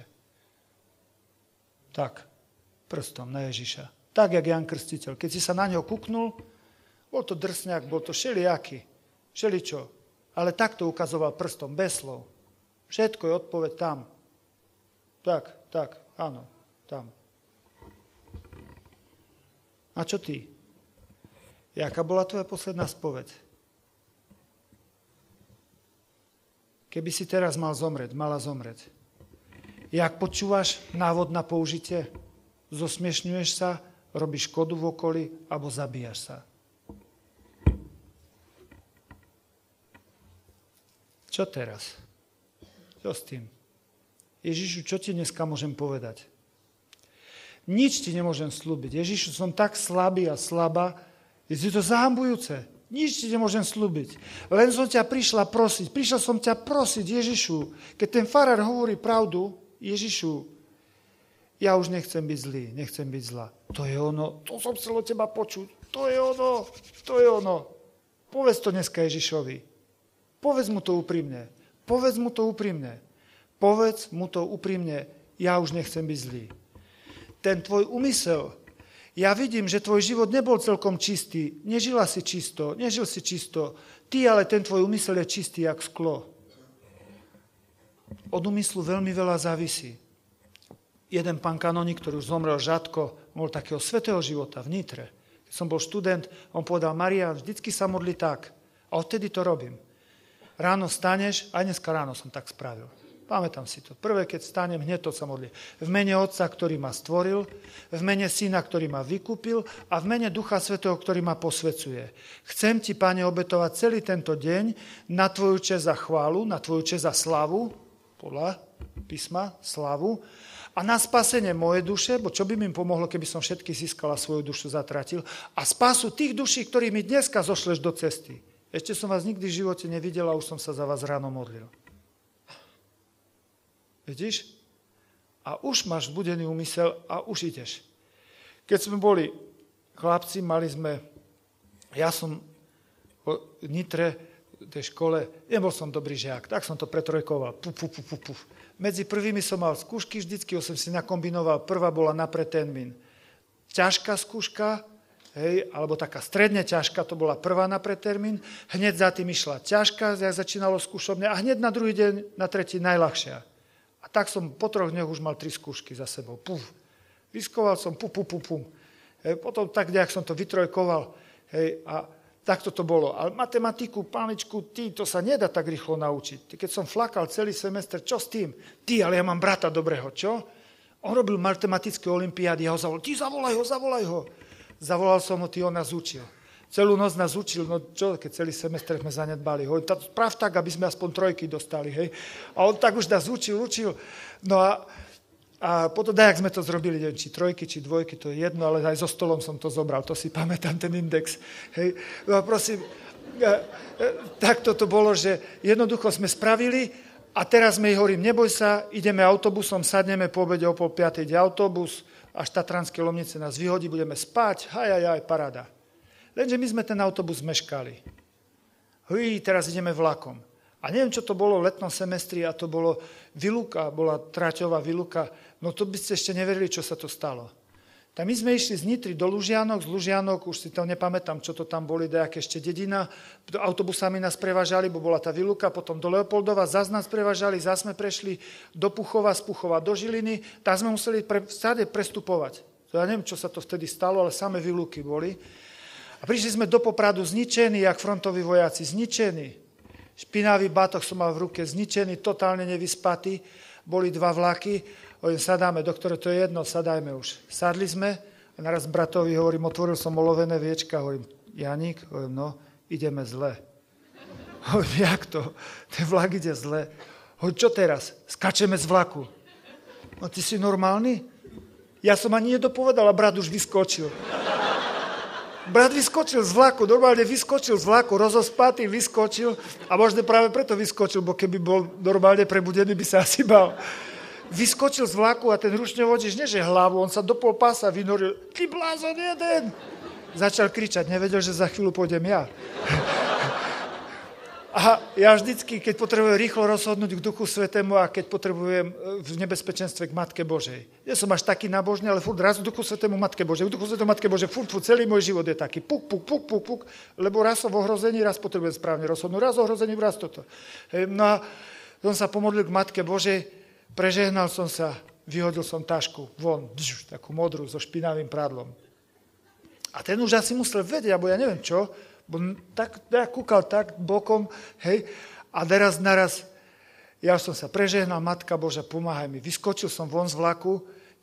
[SPEAKER 2] Tak, prstom na Ježiša. Tak, jak Jan Krstiteľ. Keď si sa na neho kúknul, bol to drsňák, bol to všelijaký, všeličo. Ale takto ukazoval prstom, bez slov. Všetko je odpoveď tam. Tak, tak, áno, tam. A čo ty? Jaká bola tvoja posledná spoveď? Keby si teraz mal zomrieť, mala zomrieť. Jak počúvaš návod na použitie? Zosmiešňuješ sa, robíš škodu v okolí, alebo zabíjaš sa. Čo teraz? Čo s tým? Ježišu, čo ti dneska môžem povedať? Nič ti nemôžem slúbiť. Ježišu, som tak slabý a slabá, je to zahambujúce. Nič ti nemôžem slúbiť. Len som ťa prišla prosiť. Prišla som ťa prosiť, Ježišu. Keď ten farár hovorí pravdu, Ježišu, ja už nechcem byť zlý, nechcem byť zlá. To je ono, to som chcel od teba počuť. To je ono, to je ono. Povedz to dneska Ježišovi. Povedz mu to úprimne. Povedz mu to úprimne. Povedz mu to úprimne. Ja už nechcem byť zlý. Ten tvoj úmysel, ja vidím, že tvoj život nebol celkom čistý. Nežila si čisto, nežil si čisto. Ty, ale ten tvoj úmysel je čistý jak sklo. Od úmyslu veľmi veľa závisí. Jeden pán kanónik, ktorý už zomrel žatko, bol takého svätého života v Nitre. Keď som bol študent, on povedal, Marián, vždycky sa modli tak. A odtedy to robím. Ráno staneš, aj dneska ráno som tak spravil. Pamätám si to. Prvé, keď stanem, hneď to sa modlím. V mene Otca, ktorý ma stvoril, v mene Syna, ktorý ma vykúpil a v mene Ducha Svätého, ktorý ma posvecuje. Chcem ti, Pane, obetovať celý tento deň na tvoju česť a chválu, na tvoju česť a slavu, podľa písma, slavu, a na spasenie mojej duše, bo čo by mi pomohlo, keby som všetky získala svoju dušu zatratil, a spásu tých duší, ktorí mi dneska zošleš do cesty. Ešte som vás nikdy v živote nevidel a už som sa za vás ráno modlil. Vidíš? A už máš vzbudený úmysel a už ideš. Keď sme boli chlapci, mali sme, ja som v Nitre, v tej škole, nebol som dobrý žiak, tak som to pretrojkoval. Puf, puf, puf, puf. Medzi prvými som mal skúšky, vždycky som si nakombinoval, prvá bola na pretermín. Ťažká skúška, hej, alebo taká stredne ťažká, to bola prvá na pretermín, hneď za tým išla ťažká, jak začínalo skúšobne, a hneď na druhý deň, na tretí najľahšia. A tak som po troch dňoch už mal tri skúšky za sebou. Puf. Vyskoval som, pum, pum, pum, pum. Hej, potom tak nejak som to vytrojkoval, hej, a takto to bolo. Ale matematiku, páničku, ty, to sa nedá tak rýchlo naučiť. Keď som flakal celý semester, čo s tým? Ty, ale ja mám brata dobrého, čo? On robil matematické olympiády, ja ho zavolal, ty zavolaj ho, zavolaj ho. Zavolal som ho, ty, on nás učil. Celú noc nás učil, no čo, keď celý semester sme zanedbali. Hovorím, sprav tak, aby sme aspoň trojky dostali, hej. A on tak už nás učil, učil. No a, a potom dajak sme to zrobili, neviem, či trojky, či dvojky, to je jedno, ale aj so stolom som to zobral, to si pamätám, ten index, hej. No a prosím, tak toto bolo, že jednoducho sme spravili a teraz sme hovorím, neboj sa, ideme autobusom, sadneme po obede o pol piatej, ide autobus, až Tatranské Lomnice nás vyhodí, budeme spať, hajajaj, paráda. Lenže my sme ten autobus zmeškali. Hej, teraz ideme vlakom. A neviem, čo to bolo v letnom semestri, a to bolo výluka, bola traťová výluka. No to by ste ešte neverili, čo sa to stalo. Tak my sme išli z Nitry do Lužianok, z Lužianok, už si to nepamätám, čo to tam boli, nejaké ešte dedina, autobusami nás prevážali, bo bola tá výluka, potom do Leopoldova, zás nás prevážali, zás sme prešli do Puchova, z Puchova do Žiliny, tam sme museli pre, stále prestupovať. To ja neviem, čo sa to vtedy stalo, ale samé výluky boli. A prišli sme do Popradu zničení, jak frontoví vojaci, zničení. Špinavý batoh som mal v ruke, zničený, totálne nevyspatý, boli dva vlaky. Hovorím, sadáme, doktore, to je jedno, sadajme už. Sadli sme a naraz bratovi hovorím, otvoril som olovené viečka, hovorím, Janík, hovorím, no, ideme zle. Hovorím, jak to? Ten vlak ide zle. Hovorím, čo teraz? Skačeme z vlaku. No, ty si normálny? Ja som ani nedopovedal a brat už vyskočil. Brat vyskočil z vlaku, normálne vyskočil z vlaku, rozospatý, vyskočil a možno práve preto vyskočil, bo keby bol normálne prebudený, by sa asi bál. Vyskočil z vlaku a ten ručňovodič, nie že hlavu, on sa do pol pása vynoril. Ty blázon jeden! Začal kričať, nevedel, že za chvíľu pôjdem ja. A ja vždycky, keď potrebujem rýchlo rozhodnúť k Duchu Svätému a keď potrebujem v nebezpečenstve k Matke Božej. Ja som až taký nábožný, ale furt raz k Duchu Svätému, Matke Božej. K Duchu Svätému, Matke Božej, furt, furt, celý môj život je taký. Puk, puk, puk, puk, puk, lebo raz som v ohrození, raz potrebujem správne rozhodnúť. Raz v ohrození, raz toto. No a som sa pomodlil k Matke Božej, prežehnal som sa, vyhodil som tašku von, bžš, takú modrú so špinavým prádlom. A ten už asi musel vedieť, alebo ja neviem čo, bo tak, ja kúkal tak bokom, hej, a teraz naraz, ja som sa prežehnal, Matka Boža, pomáhaj mi. Vyskočil som von z vlaku,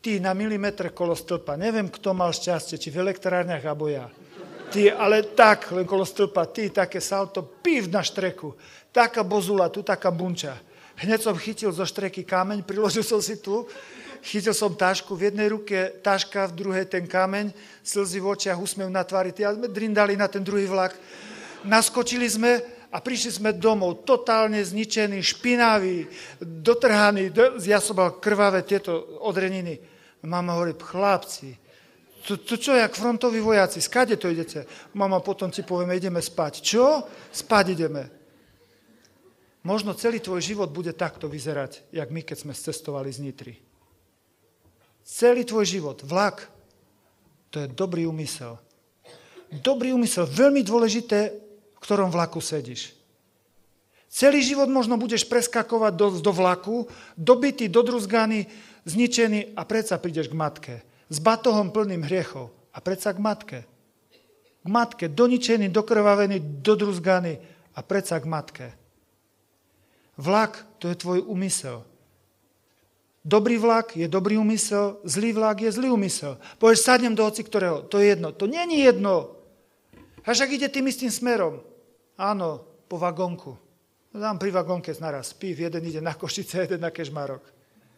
[SPEAKER 2] Ty na milimetre kolo stĺpa. Neviem, kto mal šťastie, či v elektrárniach, alebo ja. Ty, ale tak, len kolo stĺpa. Ty, také salto, pív na štreku. Taká bozula, tu taká bunča. Hneď som chytil zo štreky kameň, priložil som si tu, chytil som tašku, v jednej ruke taška, v druhej ten kameň, slzy v očiach, úsmev na tvári. Ty, sme drindali na ten druhý vlak. Naskočili sme a prišli sme domov, totálne zničený, špinavý, dotrhaný. Ja som mal krvavé tieto odreniny. Mama hovorí, chlapci, to, to čo, jak frontoví vojaci, skade to idete? Mama, potom ti povieme, ideme spať. Čo? Spať ideme. Možno celý tvoj život bude takto vyzerať, jak my, keď sme cestovali z Nitry. Celý tvoj život, vlak, to je dobrý úmysel. Dobrý úmysel, veľmi dôležité, v ktorom vlaku sedíš. Celý život možno budeš preskakovať do, do vlaku, dobitý, dodruzganý, zničený a predsa prídeš k matke. S batohom plným hriechov a predsa k matke. K matke, doničený, dokrvavený, dodruzganý a predsa k matke. Vlak, to je tvoj úmysel. Dobrý vlak je dobrý úmysel, zlý vlak je zlý úmysel. Povieš, sadnem do hoci ktorého, to je jedno. To není jedno. Až ak ide tým istým smerom. Áno, po vagónku. Dám pri vagónke naraz pív, jeden ide na Košice, jeden na Kežmarok.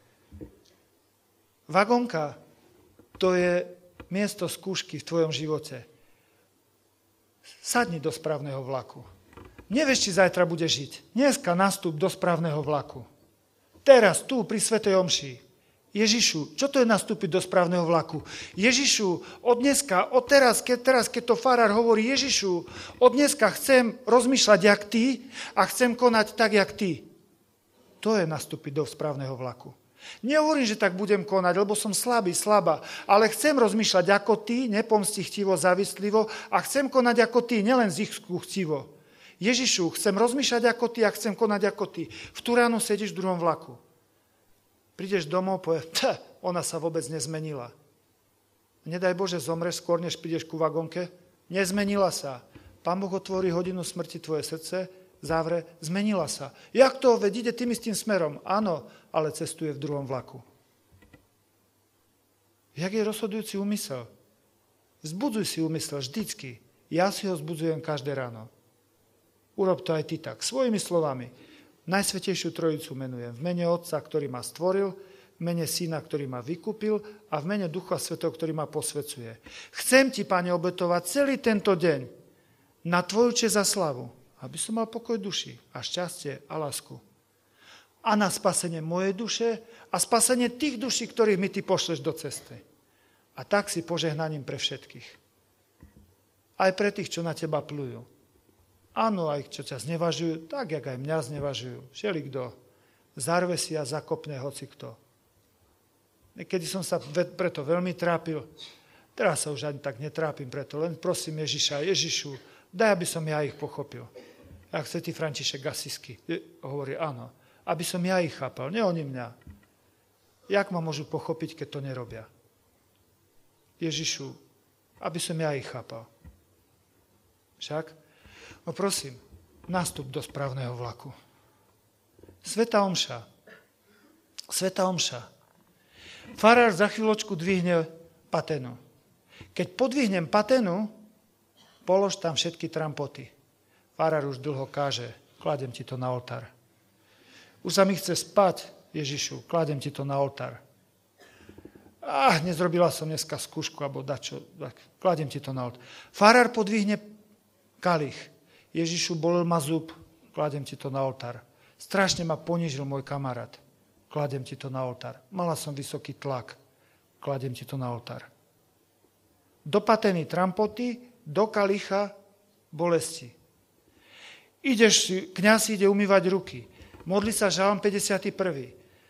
[SPEAKER 2] Vagónka, to je miesto skúšky v tvojom živote. Sadni do správneho vlaku. Nevieš, či zajtra bude žiť. Dneska nastup do správneho vlaku. Teraz, tu, pri svätej omši. Ježišu, čo to je nastúpiť do správneho vlaku? Ježišu, od dneska, od teraz, keď, teraz, keď to farár hovorí, Ježišu, od dneska chcem rozmýšľať jak ty a chcem konať tak, jak ty. To je nastúpiť do správneho vlaku. Nehovorím, že tak budem konať, lebo som slabý, slabá, ale chcem rozmýšľať ako ty, nepomstichtivo, závislivo a chcem konať ako ty, nielen zisku chtivo. Ježišu, chcem rozmýšľať ako ty a chcem konať ako ty. V tú ránu sedíš v druhom vlaku. Prídeš domov, povie, ona sa vôbec nezmenila. Nedaj Bože, zomreš skôr, než prídeš ku vagónke. Nezmenila sa. Pán Boh otvorí hodinu smrti tvoje srdce, závre, zmenila sa. Jak to, veď ide tým istým smerom? Áno, ale cestuje v druhom vlaku. Jak je rozhodujúci úmysel? Vzbudzuj si úmysel vždycky. Ja si ho vzbudzujem každé ráno. Urob to aj ty tak, svojimi slovami. Najsvätejšiu Trojicu menujem v mene Otca, ktorý ma stvoril, v mene Syna, ktorý ma vykúpil a v mene Ducha Svätého, ktorý ma posvecuje. Chcem ti, Pane, obetovať celý tento deň na tvoju česť a slavu, aby som mal pokoj duši a šťastie a lásku. A na spasenie mojej duše a spasenie tých duší, ktorých mi ty pošleš do cesty. A tak si požehnaním pre všetkých. Aj pre tých, čo na teba plujú. Áno, aj čo ťa znevažujú, tak, jak aj mňa znevažujú. Všelikto. Zarve si a zakopne hoci kto. Niekedy som sa preto veľmi trápil. Teraz sa už ani tak netrápim preto. Len prosím Ježiša, Ježišu, daj, aby som ja ich pochopil. Jak svätý František Asisky hovorí, áno. Aby som ja ich chápal, nie oni mňa. Jak ma môžu pochopiť, keď to nerobia? Ježišu, aby som ja ich chápal. Však? No prosím, nastup do správneho vlaku. Svätá omša. Svätá omša. Farár za chvíľočku dvihne patenu. Keď podvihnem patenu, polož tam všetky trampoty. Farár už dlho káže, kladem ti to na oltár. Už sa mi chce spať, Ježišu, kladem ti to na oltár. Ah, nezrobila som dneska skúšku, alebo dačo, tak, kladem ti to na oltár. Farár podvihne kalich. Ježišu, bolel ma zub, kladem ti to na oltár. Strašne ma ponížil môj kamarát, kladem ti to na oltár. Mala som vysoký tlak, kladem ti to na oltár. Do pateny trampoty, do kalicha bolesti. Ideš, kňaz ide umývať ruky. Modli sa žalm päťdesiaty prvý.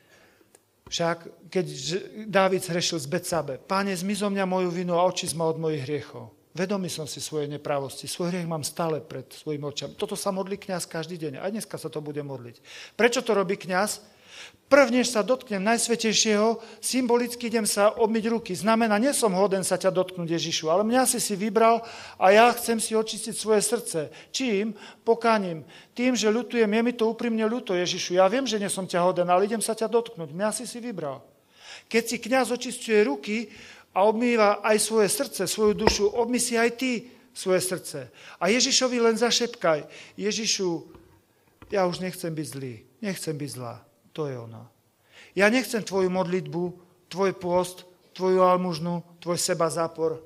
[SPEAKER 2] Však, keď Dávid zhrešil z Betsabe, Páne, zmizo mňa moju vinu a očist ma od mojich hriechov. Vedomý som si svojej neprávosti. Svoj hriech mám stále pred svojimi očami. Toto sa modlí kňaz každý deň. Aj dneska sa to bude modliť. Prečo to robí kňaz? Prvnež sa dotknem Najsvätejšieho, symbolicky idem sa obmyť ruky. Znamená, nie som hoden sa ťa dotknúť, Ježišu, ale mňa si si vybral a ja chcem si očistiť svoje srdce. Čím? Pokáním. Tým, že ľutujem, je mi to úprimne ľúto, Ježišu. Ja viem, že nie som ťa hoden, ale idem sa ťa dotknúť. Mňa si si vybral. Keď si kňaz očisťuje ruky a obmýva aj svoje srdce, svoju dušu, obmý si aj ty svoje srdce. A Ježišovi len zašepkaj, Ježišu, ja už nechcem byť zlý, nechcem byť zlá. To je ono. Ja nechcem tvoju modlitbu, tvoj pôst, tvoju almužnu, tvoj seba zápor.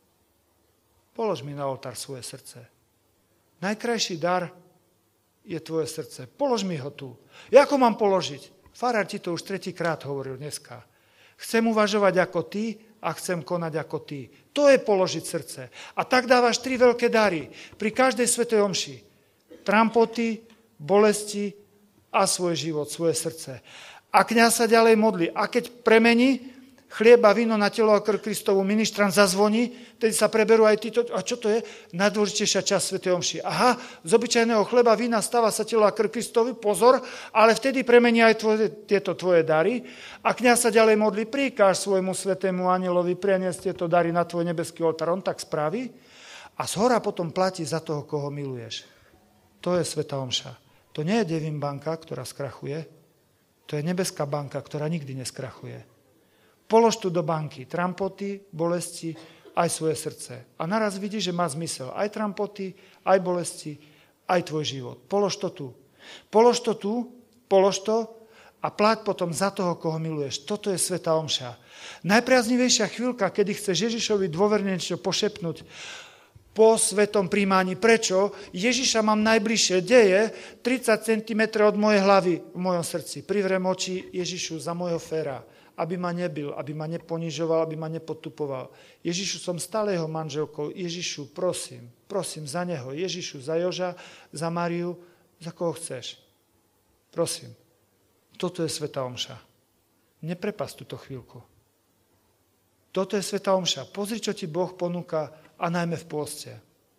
[SPEAKER 2] Polož mi na oltár svoje srdce. Najkrajší dar je tvoje srdce. Polož mi ho tu. Ako mám položiť? Farár ti to už tretíkrát hovoril dneska. Chcem uvažovať ako ty a chcem konať ako ty. To je položiť srdce. A tak dávaš tri veľké dary pri každej svätej omši. Trampoty, bolesti a svoj život, svoje srdce. A kňaz sa ďalej modlí. A keď premení chlieb a víno na telo a krv Kristovu, ministrant zazvoní, tedy sa preberú aj títo. A čo to je? Najdôležitejšia časť svätej omši. Aha, z obyčajného chleba, vína stáva sa telo a krv Kristovi, pozor, ale vtedy premení aj tvoje, tieto tvoje dary. A kňaz sa ďalej modlí, prikáž svojmu svätému anjelovi preniesť tieto dary na tvoj nebeský oltár. On tak spraví a zhora potom platí za toho, koho miluješ. To je svätá omša. To nie je Devin banka, ktorá skrachuje, to je nebeská banka, ktorá nikdy neskrachuje. Polož tu do banky trampoty, bolesti, aj svoje srdce. A naraz vidíš, že má zmysel aj trampoty, aj bolesti, aj tvoj život. Polož to tu. Polož to tu, polož to a pláť potom za toho, koho miluješ. Toto je svätá omša. Najpriaznivejšia chvíľka, kedy chceš Ježišovi dôverne niečo pošepnúť po svetom príjmaní. Prečo? Ježiša mám najbližšie. Deje tridsať centimetrov od mojej hlavy v mojom srdci. Privrem oči Ježišu za môjho féra, aby ma nebil, aby ma neponižoval, aby ma nepodtupoval. Ježišu, som stále jeho manželkou. Ježišu, prosím, prosím za neho. Ježišu, za Joža, za Mariu, za koho chceš. Prosím. Toto je svätá omša. Neprepas túto chvíľku. Toto je svätá omša. Pozri, čo ti Boh ponúka, a najmä v pôste.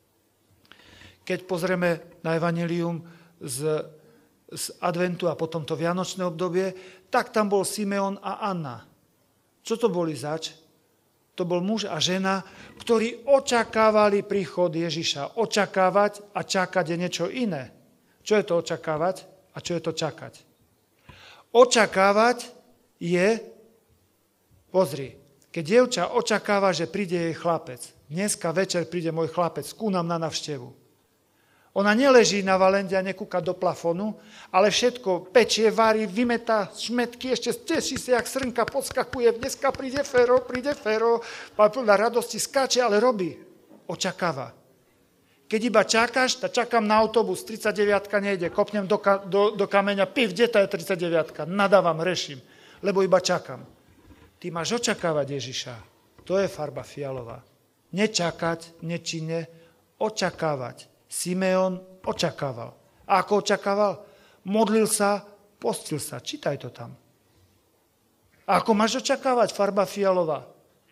[SPEAKER 2] Keď pozrieme na evanjelium z, z adventu a potom to vianočné obdobie, tak tam bol Simeon a Anna. Čo to boli zač? To bol muž a žena, ktorí očakávali príchod Ježiša. Očakávať a čakať je niečo iné. Čo je to očakávať a čo je to čakať? Očakávať je, pozri, keď dievča očakáva, že príde jej chlapec. Dneska večer príde môj chlapec, ku nám na navštevu. Ona neleží na valende a nekúka do plafonu, ale všetko pečie, varí, vymetá šmetky, ešte teší sa, jak srnka podskakuje. Dneska príde Fero, príde Fero, plná radosti skáče, ale robí. Očakáva. Keď iba čakáš, tak čakám na autobus, tridsaťdeviatka nejde, kopnem do, ka- do, do kameňa, piv, kde tá je tridsaťdeviatka? Nadávam, reším, lebo iba čakám. Ty máš očakávať Ježiša. To je farba fialová. Nečakať, nečine, očakávať. Simeon očakával. A ako očakával? Modlil sa, postil sa. Čítaj to tam. A ako máš očakávať? Farba fialová.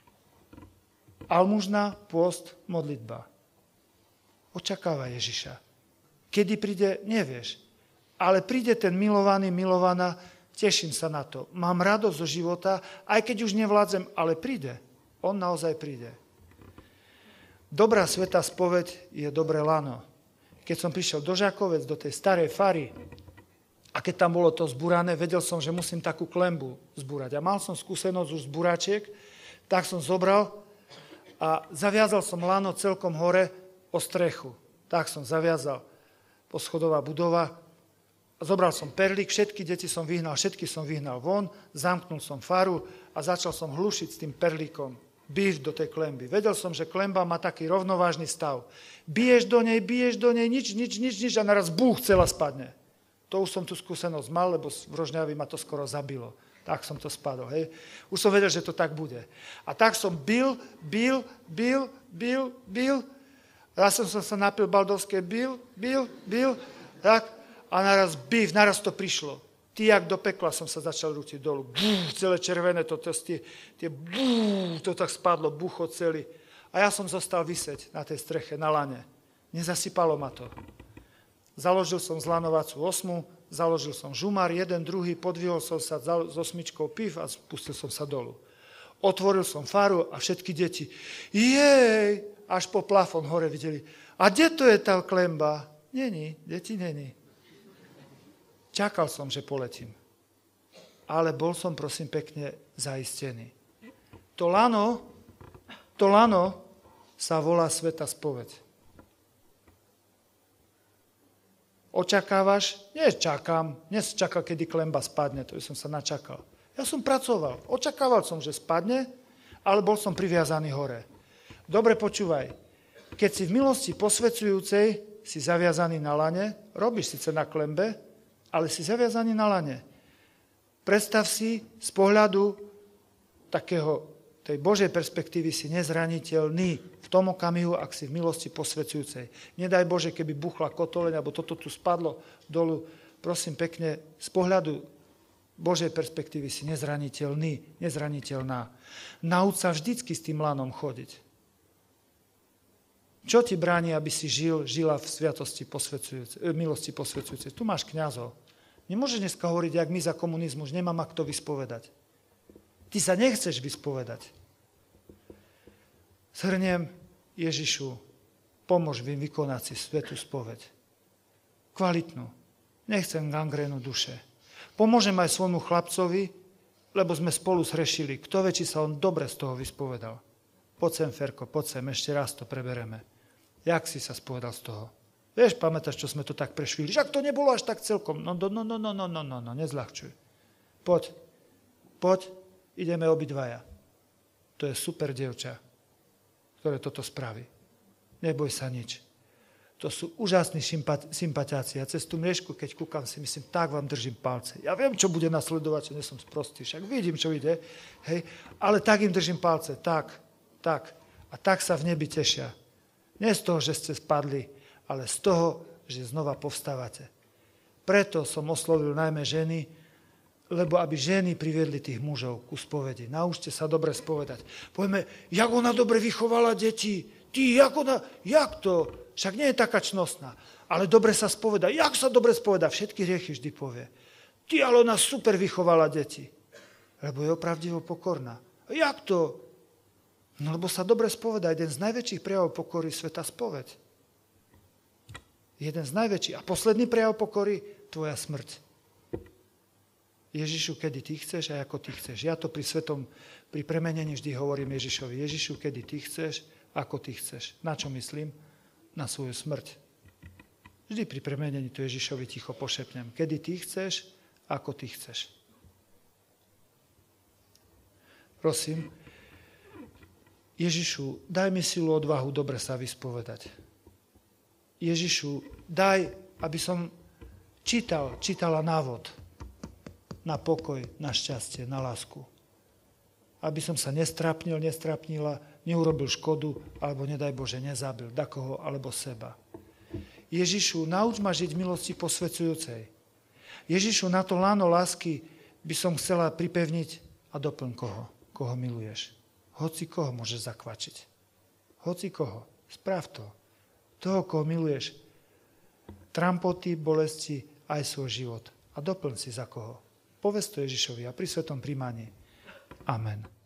[SPEAKER 2] Almužna, pôst, modlitba. Očakáva Ježiša. Kedy príde, nevieš. Ale príde ten milovaný, milovaná, teším sa na to. Mám radosť zo života, aj keď už nevládzem, ale príde. On naozaj príde. Dobrá svätá spoveď je dobré lano. Keď som prišiel do Žakovec, do tej starej fary, a keď tam bolo to zburané, vedel som, že musím takú klembu zbúrať. A mal som skúsenosť už z buráčiek, tak som zobral a zaviazal som lano celkom hore o strechu. Tak som zaviazal poschodová budova. Zobral som perlík, všetky deti som vyhnal, všetky som vyhnal von, zamknul som faru a začal som hlušiť s tým perlíkom. Bíš do tej klemby. Vedel som, že klemba má taký rovnovážny stav. Biješ do nej, biješ do nej, nič, nič, nič, nič a naraz búch celá spadne. To už som tú skúsenosť mal, lebo v Rožňavi ma to skoro zabilo. Tak som to spadol, hej. Už som vedel, že to tak bude. A tak som bil, bil, bil, bil, bil. Raz som sa napil baldovské, bil, bil, bil, tak. A naraz bív, naraz to prišlo. Ty, jak do pekla som sa začal rútiť dolu. Bú, celé červené, to, to, tie, tie bú, to tak spadlo, bucho celý. A ja som zostal vyseť na tej streche, na lane. Nezasypalo ma to. Založil som zlanovacú osmu, založil som žumár, jeden, druhý, podvihol som sa s osmičkou piv a spustil som sa dolu. Otvoril som faru a všetky deti, jej, až po plafón hore videli. A kde to je tá klemba? Není, deti není. Čakal som, že poletím. ale bol som, prosím pekne, zaistený. To lano, to lano sa volá svätá spoveď. Očakávaš? Nie čakám. Dnes čakal, kedy klemba spadne, to som sa načakal. Ja som pracoval. Očakával som, že spadne, ale bol som priviazaný hore. Dobre počúvaj. Keď si v milosti posvedzujúcej, si zaviazaný na lane, robíš síce na klembe, ale si zaviazaný na lane. Predstav si z pohľadu takého, tej Božej perspektívy si nezraniteľný v tom okamihu, ak si v milosti posvedzujúcej. Nedaj Bože, keby buchla kotoleň, alebo toto tu spadlo dolu, prosím pekne, z pohľadu Božej perspektívy si nezraniteľný, nezraniteľná. Nauč sa vždycky s tým lanom chodiť. Čo ti bráni, aby si žil, žila v sviatosti posvedzujúcej, milosti posvedzujúcej? Tu máš kňazov. Nemôžeš dneska hovoriť, jak my za komunizmu, že nemám ak to vyspovedať. Ty sa nechceš vyspovedať. Zhrniem, Ježišu, pomôž im vykonať si svätú spoveď. Kvalitnú. Nechcem gangrénu duše. Pomôžem aj svojmu chlapcovi, lebo sme spolu zhrešili. Kto vie, či sa on dobre z toho vyspovedal. Poď sem, Ferko, poď sem, ešte raz to prebereme. Jak si sa spovedal z toho? Vieš, pamätáš, čo sme to tak prešvili? Však to nebolo až tak celkom. No, no, no, no, no, no, no, no, no, nezľahčuj. Poď, poď, ideme obidvaja. To je super dievča, ktoré toto spraví. Neboj sa nič. To sú úžasní sympatiáci. Ja cez tú mriežku, keď kúkam, si myslím, tak vám držím palce. Ja viem, čo bude nasledovať, čo nie som sprostý. Však vidím, čo ide. Hej, ale tak im držím palce. Tak, tak. A tak sa v nebi tešia. Nie z toho, že ste spadli, ale z toho, že znova povstávate. Preto som oslovil najmä ženy, lebo aby ženy priviedli tých mužov ku spovedi. Naučte sa dobre spovedať. Povieme, jak ona dobre vychovala deti. Ty, jak ona, jak to? Však nie je taká čnostná. Ale dobre sa spoveda. Jak sa dobre spoveda? Všetky hriechy vždy povie. Ty, ale ona super vychovala deti. Lebo je opravdivo pokorná. Jak to? No lebo sa dobre spoveda. Jeden z najväčších prejavov pokory je svätá spoveď. Jeden z najväčších. A posledný prejav pokory, tvoja smrť. Ježišu, kedy ty chceš a ako ty chceš. Ja to pri svetom, pri premenení vždy hovorím Ježišovi. Ježišu, kedy ty chceš, ako ty chceš. Na čo myslím? Na svoju smrť. Vždy pri premenení to Ježišovi ticho pošepnem. Kedy ty chceš, ako ty chceš. Prosím, Ježišu, daj mi silu, odvahu dobre sa vyspovedať. Ježišu, daj, aby som čítal, čítala návod na pokoj, na šťastie, na lásku. Aby som sa nestrapnil, nestrapnila, neurobil škodu, alebo nedaj Bože, nezabil dakoho alebo seba. Ježišu, nauč ma žiť v milosti posvedzujúcej. Ježišu, na to láno lásky by som chcela pripevniť a doplň koho, koho miluješ. Hoci koho môžeš zakvačiť. Hoci koho. Sprav to. Toho, koho miluješ. Trampoty, bolesti, aj svoj život. A doplň si za koho. Povedz to Ježišovi a pri svetom príjmaní. Amen.